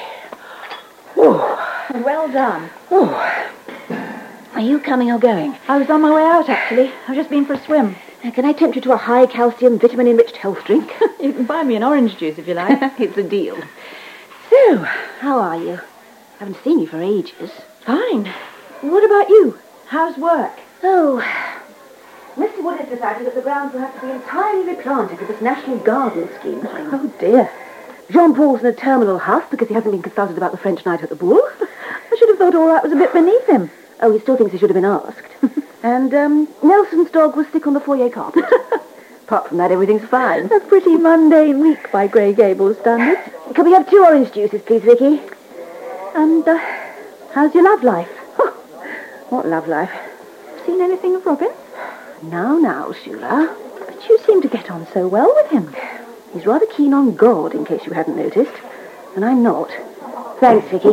Oh, well done. Oh. Are you coming or going? I was on my way out, actually. I've just been for a swim. Can I tempt you to a high-calcium, vitamin-enriched health drink? You can buy me an orange juice if you like. It's a deal. So, how are you? Haven't seen you for ages. Fine. What about you? How's work? Oh, Mr. Wood has decided that the grounds will have to be entirely replanted with this National Garden scheme. Oh, dear. Jean-Paul's in a terminal huff because he hasn't been consulted about the French Night at the Bull. I should have thought all that was a bit beneath him. Oh, he still thinks he should have been asked. And Nelson's dog was sick on the foyer carpet. Apart from that, everything's fine. A pretty mundane week by Grey Gables standards. Can we have 2 orange juices, please, Vicky? And, how's your love life? What love life? Seen anything of Robin? Now, Sheila. But you seem to get on so well with him. He's rather keen on God, in case you hadn't noticed. And I'm not. Thanks, Vicky.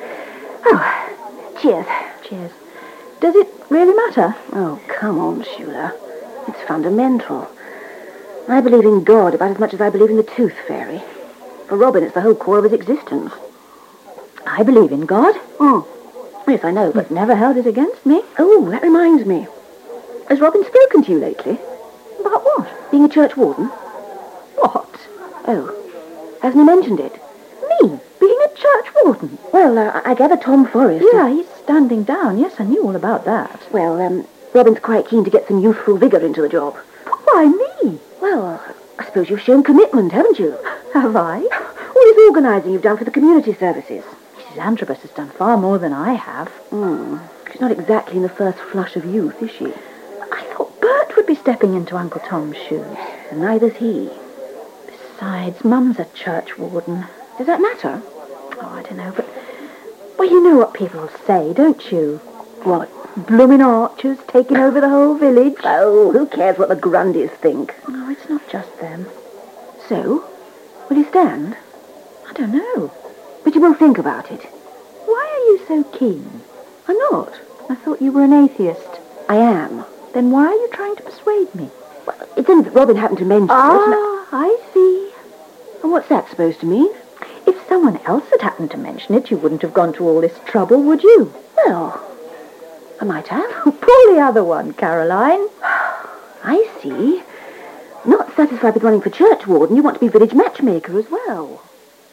Oh, cheers. Cheers. Does it really matter? Oh, come on, Sheila. It's fundamental. I believe in God about as much as I believe in the tooth fairy. For Robin, it's the whole core of his existence. I believe in God. Yes, I know, but... You've never held it against me. Oh, that reminds me. Has Robin spoken to you lately? About what? Being a church warden? What? Oh, hasn't he mentioned it? Me? Being a church warden? Well, I gather Tom Forrest... Yeah, he's standing down. Yes, I knew all about that. Well, Robin's quite keen to get some youthful vigour into the job. Why me? Well, I suppose you've shown commitment, haven't you? Have I? All this organising you've done for the community services. Mrs. Antrobus has done far more than I have. She's not exactly in the first flush of youth, is she? I thought Bert would be stepping into Uncle Tom's shoes. And neither's he. Besides, Mum's a church warden. Does that matter? Oh, I don't know, but... Well, you know what people say, don't you? What? Bloomin' archers taking over the whole village. Oh, who cares what the Grundys think? Oh, it's not just them. So, will you stand? I don't know. But you will think about it. Why are you so keen? I'm not. I thought you were an atheist. I am. Then why are you trying to persuade me? Well, it's only that Robin happened to mention it. I see. And what's that supposed to mean? If someone else had happened to mention it, you wouldn't have gone to all this trouble, would you? Well, I might have. Pull the other one, Caroline. I see. Not satisfied with running for church warden, you want to be village matchmaker as well.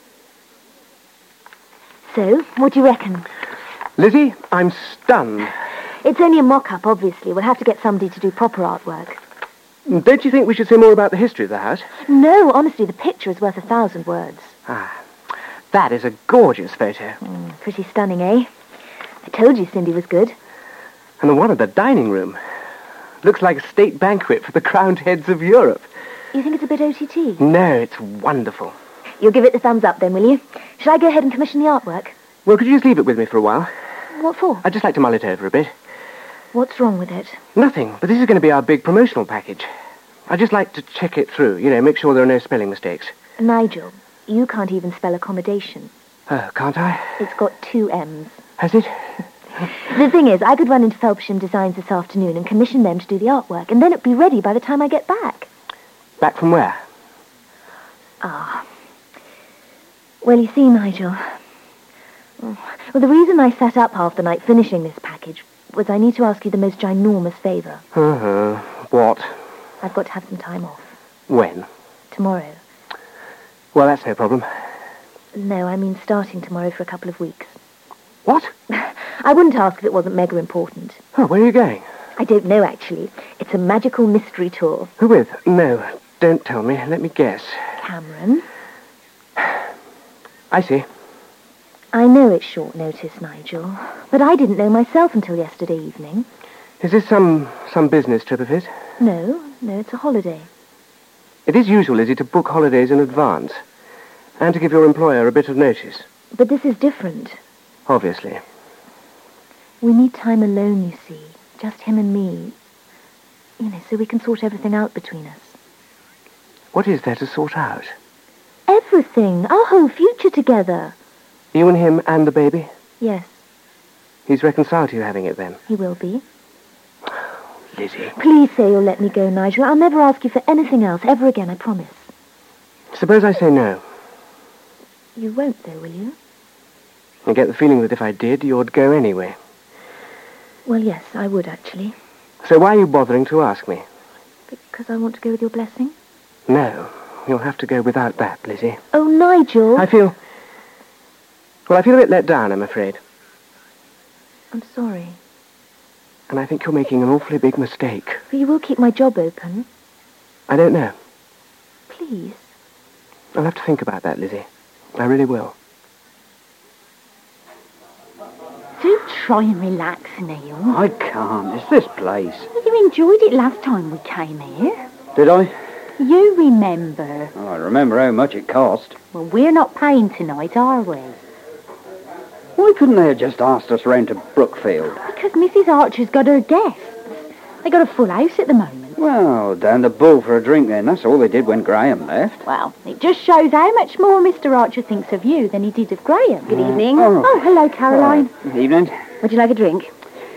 So, what do you reckon? Lizzie, I'm stunned. It's only a mock-up, obviously. We'll have to get somebody to do proper artwork. Don't you think we should say more about the history of the house? No, honestly, the picture is worth 1,000 words. That is a gorgeous photo. Pretty stunning, eh? I told you Cindy was good. And the one in the dining room. Looks like a state banquet for the crowned heads of Europe. You think it's a bit OTT? No, it's wonderful. You'll give it the thumbs up then, will you? Shall I go ahead and commission the artwork? Well, could you just leave it with me for a while? What for? I'd just like to mull it over a bit. What's wrong with it? Nothing, but this is going to be our big promotional package. I'd just like to check it through, make sure there are no spelling mistakes. Nigel, you can't even spell accommodation. Oh, can't I? It's got 2 M's. Has it? The thing is, I could run into Felpersham Designs this afternoon and commission them to do the artwork, and then it'd be ready by the time I get back. Back from where? Ah. Well, you see, Nigel... Well, the reason I sat up half the night finishing this package was I need to ask you the most ginormous favour. What? I've got to have some time off. When? Tomorrow. Well, that's no problem. No, I mean starting tomorrow for a couple of weeks. What? I wouldn't ask if it wasn't mega important. Oh, where are you going? I don't know, actually. It's a magical mystery tour. Who with? No, don't tell me. Let me guess. Cameron? I see. I know it's short notice, Nigel, but I didn't know myself until yesterday evening. Is this some business trip of his? No, it's a holiday. It is usual, is it, to book holidays in advance and to give your employer a bit of notice? But this is different. Obviously. We need time alone, you see. Just him and me. So we can sort everything out between us. What is there to sort out? Everything. Our whole future together. You and him and the baby? Yes. He's reconciled to you having it then? He will be. Lizzie. Please say you'll let me go, Nigel. I'll never ask you for anything else ever again, I promise. Suppose I say no. You won't, though, will you? I get the feeling that if I did, you'd go anyway. Well, yes, I would, actually. So why are you bothering to ask me? Because I want to go with your blessing? No, you'll have to go without that, Lizzie. Oh, Nigel! I feel a bit let down, I'm afraid. I'm sorry. And I think you're making an awfully big mistake. But you will keep my job open? I don't know. Please? I'll have to think about that, Lizzie. I really will. Do try and relax, Neil. I can't. It's this place. You enjoyed it last time we came here. Did I? You remember. Oh, I remember how much it cost. Well, we're not paying tonight, are we? Why couldn't they have just asked us round to Brookfield? Because Mrs. Archer's got her guests. They got a full house at the moment. Well, down the Bull for a drink then. That's all they did when Graham left. Well, it just shows how much more Mr. Archer thinks of you than he did of Graham. Good evening. Oh. Hello, Caroline. Evening. Would you like a drink?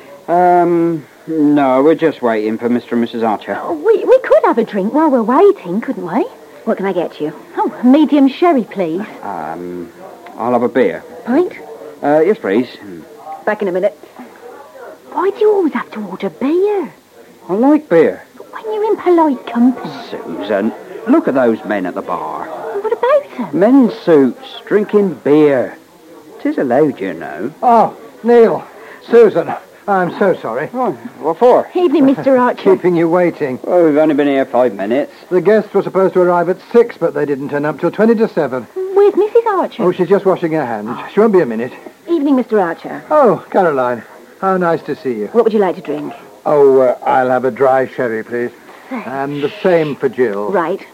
No, we're just waiting for Mr. and Mrs. Archer. We could have a drink while we're waiting, couldn't we? What can I get you? Oh, a medium sherry, please. I'll have a beer. Pint? Yes, please. Back in a minute. Why do you always have to order beer? I like beer. But when you're in polite company... Susan, look at those men at the bar. What about them? Men in suits, drinking beer. 'Tis allowed, you know. Oh, Neil, Susan, I'm so sorry. Oh, what for? Evening, Mr. Archer. Keeping you waiting. Well, we've only been here 5 minutes. The guests were supposed to arrive at 6, but they didn't turn up till 20 to 7. Where's Mrs. Archer? Oh, she's just washing her hands. She won't be a minute. Evening, Mr. Archer. Oh, Caroline, how nice to see you. What would you like to drink? Oh, I'll have a dry sherry, please. And the same for Jill. Right.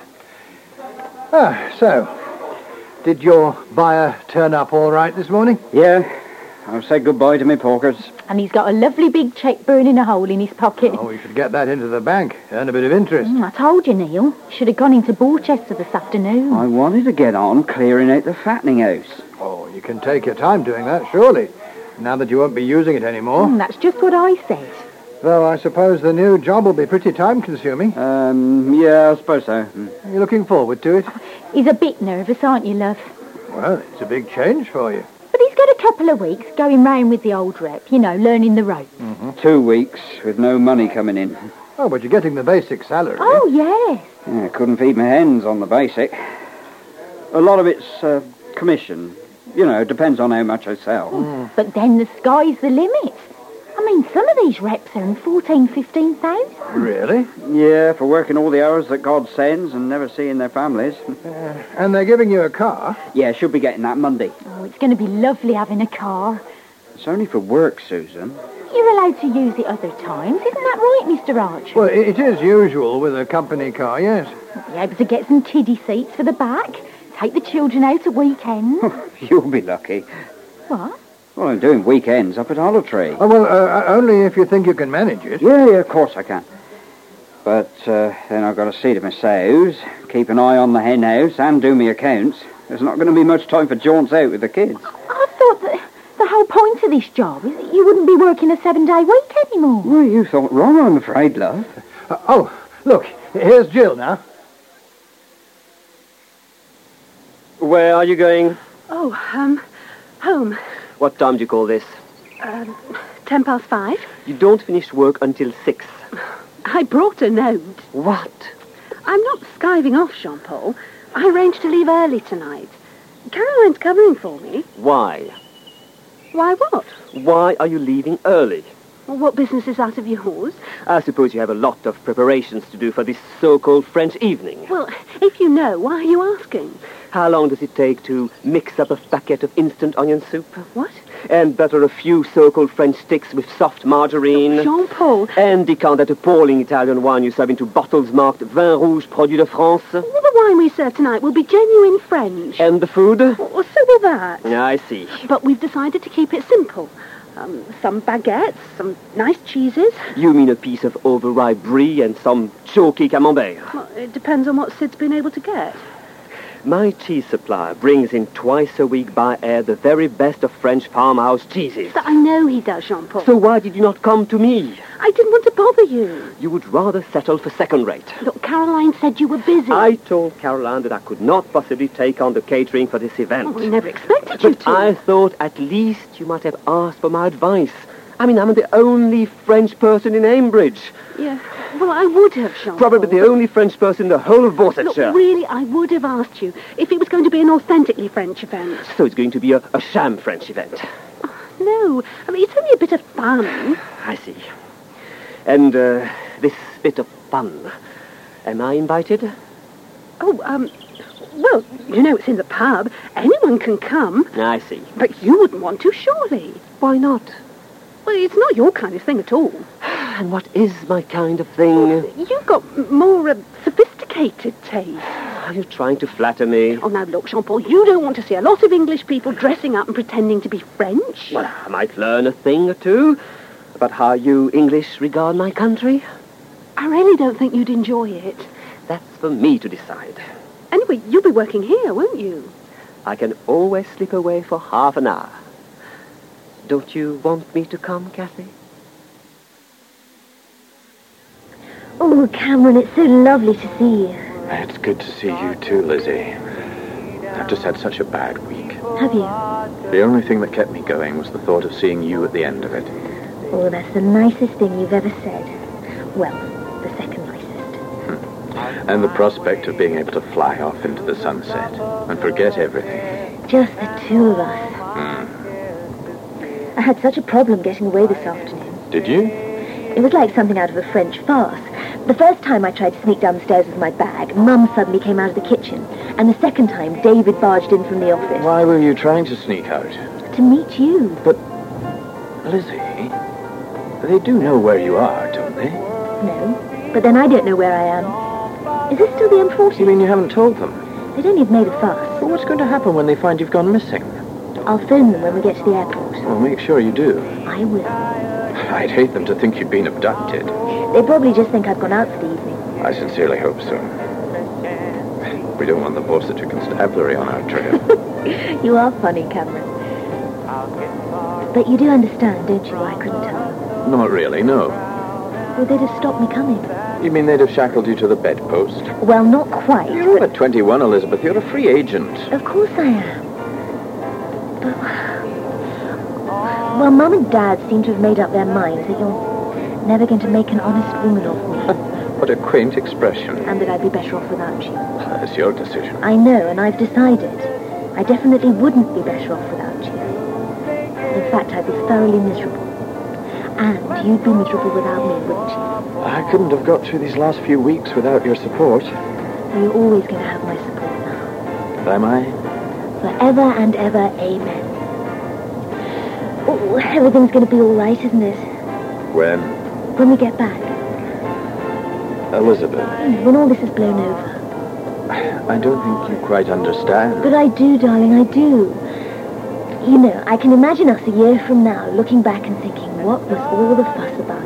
So, did your buyer turn up all right this morning? Yeah. I've said goodbye to me porkers. And he's got a lovely big cheque burning a hole in his pocket. Oh, we should get that into the bank. Earn a bit of interest. I told you, Neil. Should have gone into Borchester this afternoon. I wanted to get on clearing out the fattening house. Oh, you can take your time doing that, surely. Now that you won't be using it anymore. That's just what I said. Though I suppose the new job will be pretty time-consuming. Yeah, I suppose so. Are you looking forward to it? He's a bit nervous, aren't you, love? Well, it's a big change for you. But he's got a couple of weeks going round with the old rep, learning the ropes. 2 weeks with no money coming in. Oh, but you're getting the basic salary. Oh, yes. Yeah, couldn't feed my hens on the basic. A lot of it's commission. Depends on how much I sell. But then the sky's the limit. I mean, some of these reps earn 14,000, 15,000. Really? Yeah, for working all the hours that God sends and never seeing their families. And they're giving you a car? Yeah, should be getting that Monday. Oh, it's going to be lovely having a car. It's only for work, Susan. You're allowed to use it other times. Isn't that right, Mr. Archer? Well, it is usual with a company car, yes. You'll be able to get some kiddie seats for the back. Take the children out at weekends. You'll be lucky. What? Well, I'm doing weekends up at Hollow Tree. Oh, well, only if you think you can manage it. Yeah, of course I can. But then I've got to see to my sows, keep an eye on the hen house, and do me accounts. There's not going to be much time for jaunts out with the kids. I thought that the whole point of this job is that you wouldn't be working a 7-day week anymore. Well, you thought wrong, I'm afraid, love. Look, here's Jill now. Where are you going? Oh, home. What time do you call this? 5:10. You don't finish work until 6. I brought a note. What? I'm not skiving off, Jean-Paul. I arranged to leave early tonight. Caroline's covering for me. Why? Why what? Why are you leaving early? Well, what business is that of yours? I suppose you have a lot of preparations to do for this so-called French evening. Well, if you know, why are you asking? How long does it take to mix up a packet of instant onion soup? What? And butter a few so-called French sticks with soft margarine. Jean-Paul. And decant that appalling Italian wine you serve into bottles marked Vin Rouge Produit de France. Well, the wine we serve tonight will be genuine French. And the food? Well, so will that. I see. But we've decided to keep it simple. Some baguettes, some nice cheeses. You mean a piece of overripe brie and some chalky camembert? Well, it depends on what Sid's been able to get. My cheese supplier brings in twice a week by air the very best of French farmhouse cheeses. I know he does, Jean-Paul. So why did you not come to me? I didn't want to bother you. You would rather settle for second rate. Look, Caroline said you were busy. I told Caroline that I could not possibly take on the catering for this event. Oh, I never expected you But to. I thought at least you might have asked for my advice. I mean, I'm the only French person in Ambridge. Yeah, well, I would have, Jean-Paul. Probably the only French person in the whole of Look, Borsetshire. really, I would have asked you if it was going to be an authentically French event. So it's going to be a sham French event. No, I mean, it's only a bit of fun. I see. And this bit of fun, am I invited? Oh, well, you know, it's in the pub. Anyone can come. I see. But you wouldn't want to, surely. Why not? Well, it's not your kind of thing at all. And what is my kind of thing? You've got more sophisticated taste. Are you trying to flatter me? Oh, now look, Jean-Paul, you don't want to see a lot of English people dressing up and pretending to be French. Well, I might learn a thing or two about how you English regard my country. I really don't think you'd enjoy it. That's for me to decide. Anyway, you'll be working here, won't you? I can always slip away for half an hour. Don't you want me to come, Kathy? Oh, Cameron, it's so lovely to see you. It's good to see you too, Lizzie. I've just had such a bad week. Have you? The only thing that kept me going was the thought of seeing you at the end of it. Oh, that's the nicest thing you've ever said. Well, the second nicest. And the prospect of being able to fly off into the sunset and forget everything. Just the two of us. I had such a problem getting away this afternoon. Did you? It was like something out of a French farce. The first time I tried to sneak down the stairs with my bag, Mum suddenly came out of the kitchen. And the second time, David barged in from the office. Why were you trying to sneak out? To meet you. But, Lizzie, they do know where you are, don't they? No, but then I don't know where I am. Is this still the M40? You mean you haven't told them? They'd only have made a fuss. But what's going to happen when they find you've gone missing? I'll phone them when we get to the airport. Well, make sure you do. I will. I'd hate them to think you'd been abducted. They probably just think I've gone out for the evening. I sincerely hope so. We don't want the Borsetshire Constabulary on our trail. You are funny, Cameron. But you do understand, don't you, why I couldn't tell them? Not really, no. Well, they'd have stopped me coming. You mean they'd have shackled you to the bedpost? Well, not quite. You're over 21, Elizabeth. You're a free agent. Of course I am. But... well, Mum and Dad seem to have made up their minds that you're never going to make an honest woman of me. What a quaint expression. And that I'd be better off without you. That's your decision. I know, and I've decided. I definitely wouldn't be better off without you. In fact, I'd be thoroughly miserable. And you'd be miserable without me, wouldn't you? I couldn't have got through these last few weeks without your support. You're always going to have my support now. Am I? Forever and ever, amen. Oh, everything's going to be all right, isn't it? When? When we get back. Elizabeth. You know, when all this is blown over. I don't think you quite understand. But I do, darling, I do. You know, I can imagine us a year from now looking back and thinking, what was all the fuss about?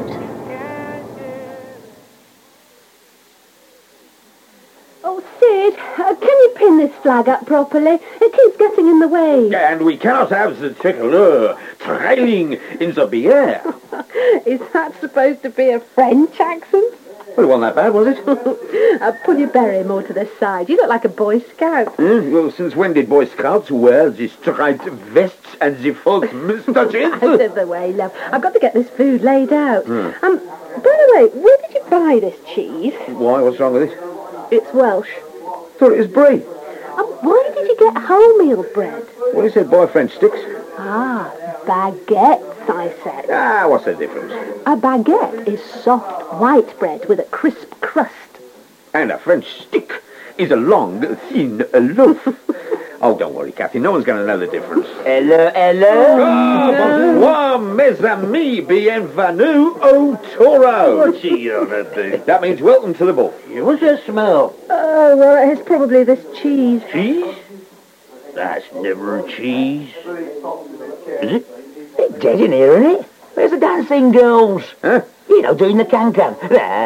Oh, Sid, can you pin this flag up properly? It keeps getting in the way. And we cannot have the tricolor trailing in the beer. Is that supposed to be a French accent? Well, it wasn't that bad, was it? Pull your beret more to the side. You look like a Boy Scout. Well, since when did Boy Scouts wear the striped vests and the false moustaches? Out of the way, love. I've got to get this food laid out. By the way, where did you buy this cheese? Why? What's wrong with it? It's Welsh. Thought it was brie. Why did you get wholemeal bread? Well, he said buy French sticks. Ah, baguettes, I said. Ah, what's the difference? A baguette is soft white bread with a crisp crust. And a French stick is a long, thin loaf. Oh, don't worry, Kathy. No one's going to know the difference. Hello. Bonsoir, mes amis. Bienvenue au taureau. What's he on about? That means welcome to the bull. What's that smell? Oh, well, it's probably this cheese. Cheese? That's never cheese. Is it? It's dead in here, isn't it? Where's the dancing girls? Huh? You know, doing the can-can.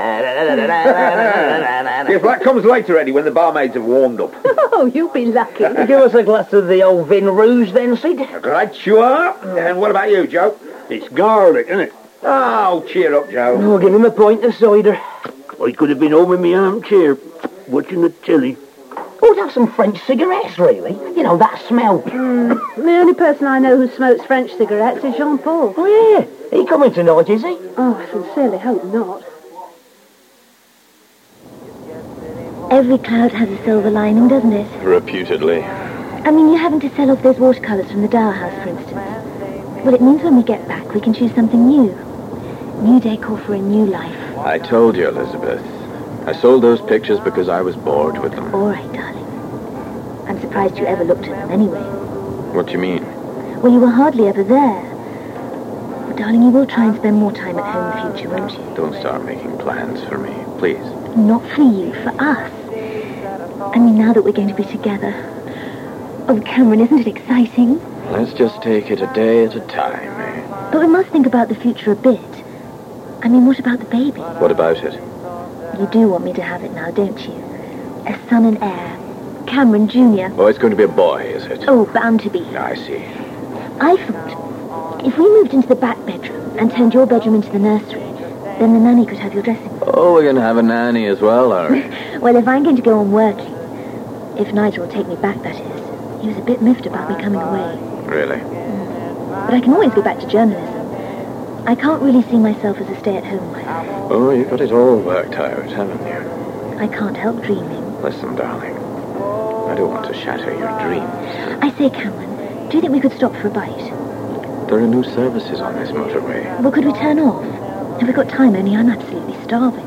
If that comes later, Eddie, when the barmaids have warmed up. Oh, you'll be lucky. Give us a glass of the old Vin Rouge then, Sid. Right you are. And what about you, Joe? It's garlic, isn't it? Oh, cheer up, Joe. Oh, give him a pint of cider. I could have been home in my armchair, watching the telly. Oh, have some French cigarettes, really. You know, that smell. The only person I know who smokes French cigarettes is Jean-Paul. Oh, yeah. He coming tonight, is he? Oh, I sincerely hope not. Every cloud has a silver lining, doesn't it? Reputedly. I mean, you having to sell off those watercolours from the Dower House, for instance. Well, it means when we get back, we can choose something new. New decor for a new life. I told you, Elizabeth. I sold those pictures because I was bored with them. All right, darling. I'm surprised you ever looked at them anyway. What do you mean? Well, you were hardly ever there. But, darling, you will try and spend more time at home in future, won't you? Don't start making plans for me, please. Not for you, for us. I mean, now that we're going to be together. Oh, Cameron, isn't it exciting? Let's just take it a day at a time, eh? But we must think about the future a bit. I mean, what about the baby? What about it? You do want me to have it now, don't you? A son and heir. Cameron Jr. Oh, it's going to be a boy, is it? Oh, bound to be. I see. I thought, if we moved into the back bedroom and turned your bedroom into the nursery, then the nanny could have your dressing room. Oh, we're going to have a nanny as well, are we? Well, if I'm going to go on working, if Nigel will take me back, that is. He was a bit miffed about me coming away. Really? But I can always go back to journalism. I can't really see myself as a stay-at-home wife. Oh, you've got it all worked out, haven't you? I can't help dreaming. Listen, darling. I don't want to shatter your dreams. I say, Cameron, do you think we could stop for a bite? There are no services on this motorway. Well, could we turn off? Have we got time? Only I'm absolutely starving.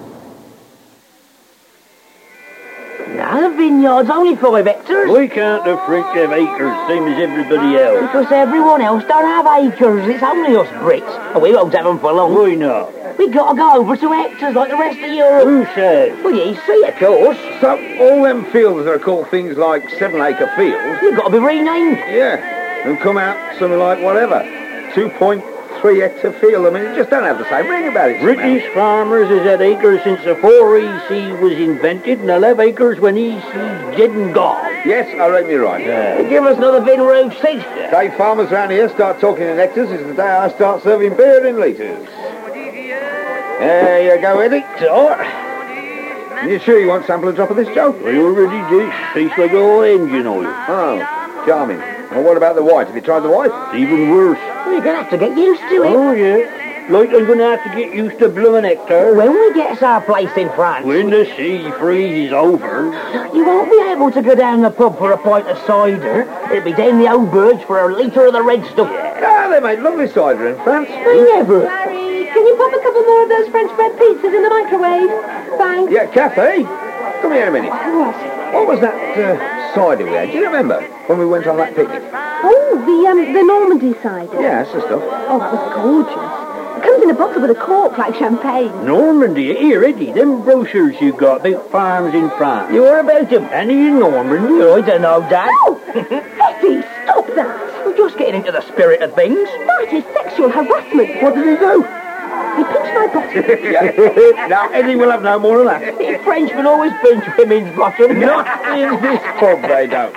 Now, the vineyard's only 5 hectares. Why can't the French have acres, same as everybody else? Because everyone else don't have acres. It's only us Brits. And we won't have them for long. Why not? We got to go over to hectares like the rest of Europe. Who says? Well, you see, of course. So, all them fields that are called things like 7-acre fields... You've got to be renamed. Yeah, and come out something like whatever. 2.3-hectare field. I mean, you just don't have the same ring about it. British farmers has had acres since before EC was invented, and they'll have acres when EC's dead and gone. Yes, I reckon you're right. Hey, give us another Vin Rouge, Sid. The day farmers round here start talking in hectares is the day I start serving beer in litres. There you go, Eddie. Are you sure you won't sample a drop of this, Joe? I already did. Tastes like all engine oil. Oh, charming. Well, what about the white? Have you tried the white? It's even worse. Well, you're going to have to get used to it. Oh, yeah. Like I'm going to have to get used to bloomin' hectare. When we get to our place in France... When the sea freeze is over... You won't be able to go down the pub for a pint of cider. It'll be down the old birds for a litre of the red stuff. Ah, they make lovely cider in France. Never. Larry, can you pop a couple more of those French bread pizzas in the microwave? Thanks. Yeah, Kathy, come here a minute. What was that cider we had? Do you remember when we went on that picnic? Oh, the Normandy cider. Yeah, that's the stuff. Oh, that was gorgeous. It comes in a bottle with a cork like champagne. Normandy? Here, Eddie, them brochures you got about farms in France. You were about to Annie in Normandy? I don't know, Dad. Oh! Eddie, stop that. What do just getting into the spirit of things. That is sexual harassment. What did he do? He pinched my bottom. Now, Eddie will have no more of that. The Frenchmen always pinch women's bottom. Not in this pub, they don't.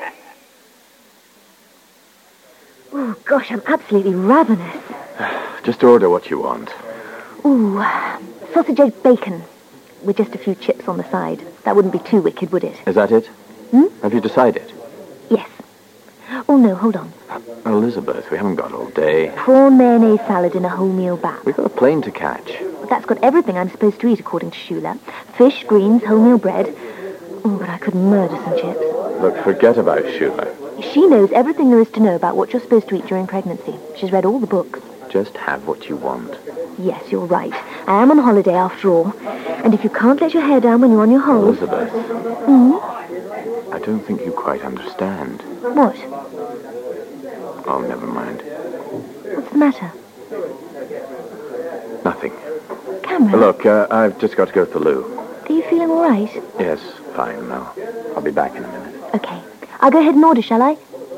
Oh, gosh, I'm absolutely ravenous. Just order what you want. Ooh, sausage egg bacon with just a few chips on the side. That wouldn't be too wicked, would it? Is that it? Have you decided? Yes. Oh, no, hold on. Elizabeth, we haven't got all day. Prawn mayonnaise salad in a wholemeal bath. We've got a plane to catch. That's got everything I'm supposed to eat, according to Shula. Fish, greens, wholemeal bread. Oh, but I could murder some chips. Look, forget about Shula. She knows everything there is to know about what you're supposed to eat during pregnancy. She's read all the books. Just have what you want. Yes, you're right. I am on holiday after all. And if you can't let your hair down when you're on your hole... Elizabeth, I don't think you quite understand. What? Oh, never mind. What's the matter? Nothing. Cameron? Look, I've just got to go to the loo. Are you feeling all right? Yes, fine now. I'll be back in a minute. Okay. I'll go ahead and order, shall I?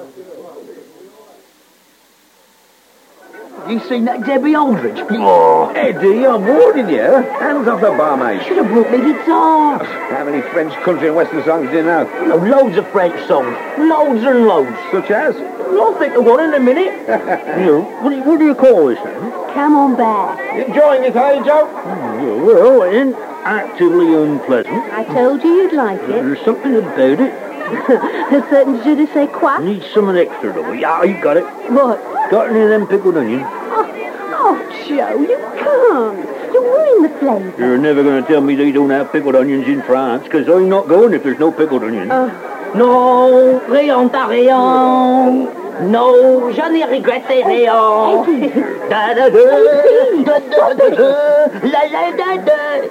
You seen that Debbie Aldridge? Oh, Eddie, I'm warning you. Hands off the barmaid. Should have brought me guitar. How many French country and western songs do you know? Loads of French songs. Loads and loads. Such as? I'll think of one in a minute. What do you call this then? Camembert. Enjoying it, eh, Joe? Well, it ain't actively unpleasant. I told you you'd like it. There's something about it. A certain je ne sais quoi. Need something extra, though. Yeah, you got it. What? Got any of them pickled onions? Oh, Joe, you can't. You'll ruin the flavour. You're never going to tell me they don't have pickled onions in France, because I'm not going if there's no pickled onions. Non, rien à rien. Non, je n'ai regretté rien. Da da da, da da da da, la la da da.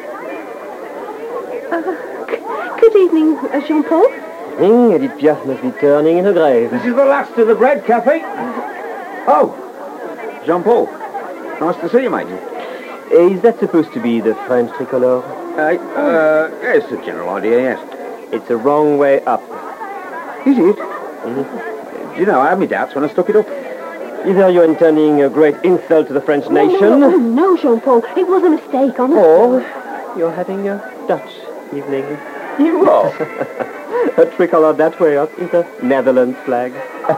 Good evening, Jean-Paul. Edith Piaf must be turning in her grave. This is the last of the bread, Kathy. Oh, Jean-Paul. Nice to see you, mate. Is that supposed to be the French tricolor? It's a general idea, yes. It's a wrong way up. Is it? Do you know, I had my doubts when I stuck it up. Either you're intending a great insult to the French nation... No, Jean-Paul. It was a mistake, honestly. Or you're having a Dutch evening. You are? A tricolor that way up is a Netherlands flag.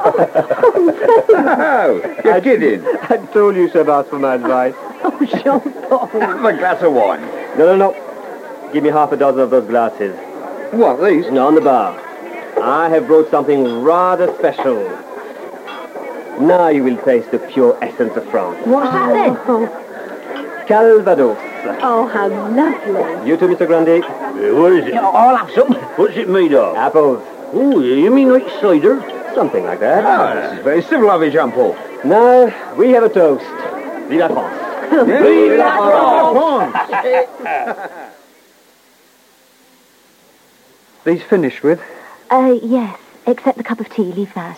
Oh, you're kidding. I told you, Sir Bart, for my advice. Oh, Jean-Paul. Have a glass of wine. No. Give me half a dozen of those glasses. What, these? No, on the bar. I have brought something rather special. Now you will taste the pure essence of France. What's that then? Calvados. Oh, how lovely. You too, Mr. Grundy. What is it? I'll have some. What's it made of? Apples. Oh, you mean like cider? Something like that. Oh, this is very civil of you, Jean-Paul. Now, we have a toast. Vive la France. Vive la France! These finished with? Yes. Except the cup of tea. Leave that.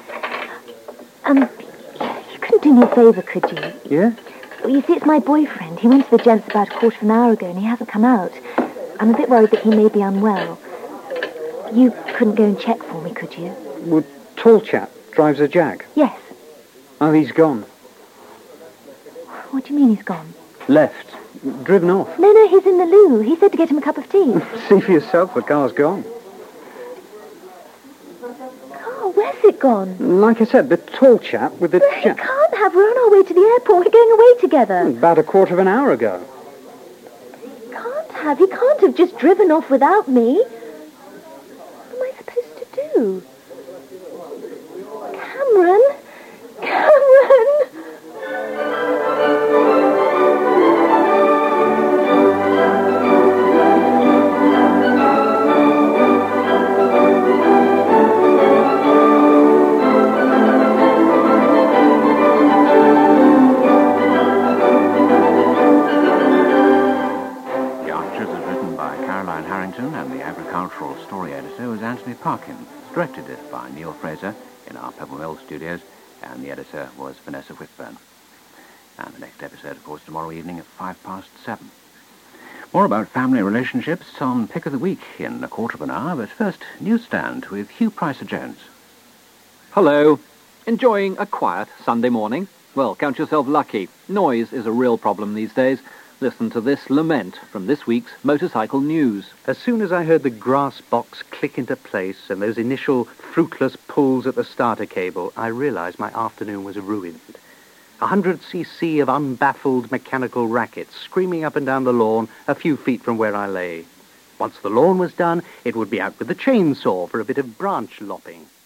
You couldn't do me a favour, could you? Yeah? Well, you see, it's my boyfriend. He went to the gents about a quarter of an hour ago, and he hasn't come out. I'm a bit worried that he may be unwell. You couldn't go and check for me, could you? Well, tall chap drives a Jag. Yes. Oh, he's gone. What do you mean he's gone? Left. Driven off. No, he's in the loo. He said to get him a cup of tea. See for yourself, the car's gone. Oh, where's it gone? Like I said, the tall chap with the He can't have. We're on our way to the airport. We're going away together. About a quarter of an hour ago. He can't have just driven off without me. What am I supposed to do? Cameron? And the agricultural story editor was Anthony Parkin. Directed it by Neil Fraser in our Pebble Mill studios, and the editor was Vanessa Whitburn. And the next episode, of course, tomorrow evening at 7:05. More about family relationships on Pick of the Week in a quarter of an hour, but first, Newsstand with Hugh Pricer-Jones. Hello, Enjoying a quiet Sunday morning? Well, count yourself lucky. Noise is a real problem these days. Listen to this lament from this week's Motorcycle News. As soon as I heard the grass box click into place and those initial fruitless pulls at the starter cable, I realized my afternoon was ruined. 100cc of unbaffled mechanical rackets screaming up and down the lawn a few feet from where I lay. Once the lawn was done, it would be out with the chainsaw for a bit of branch lopping.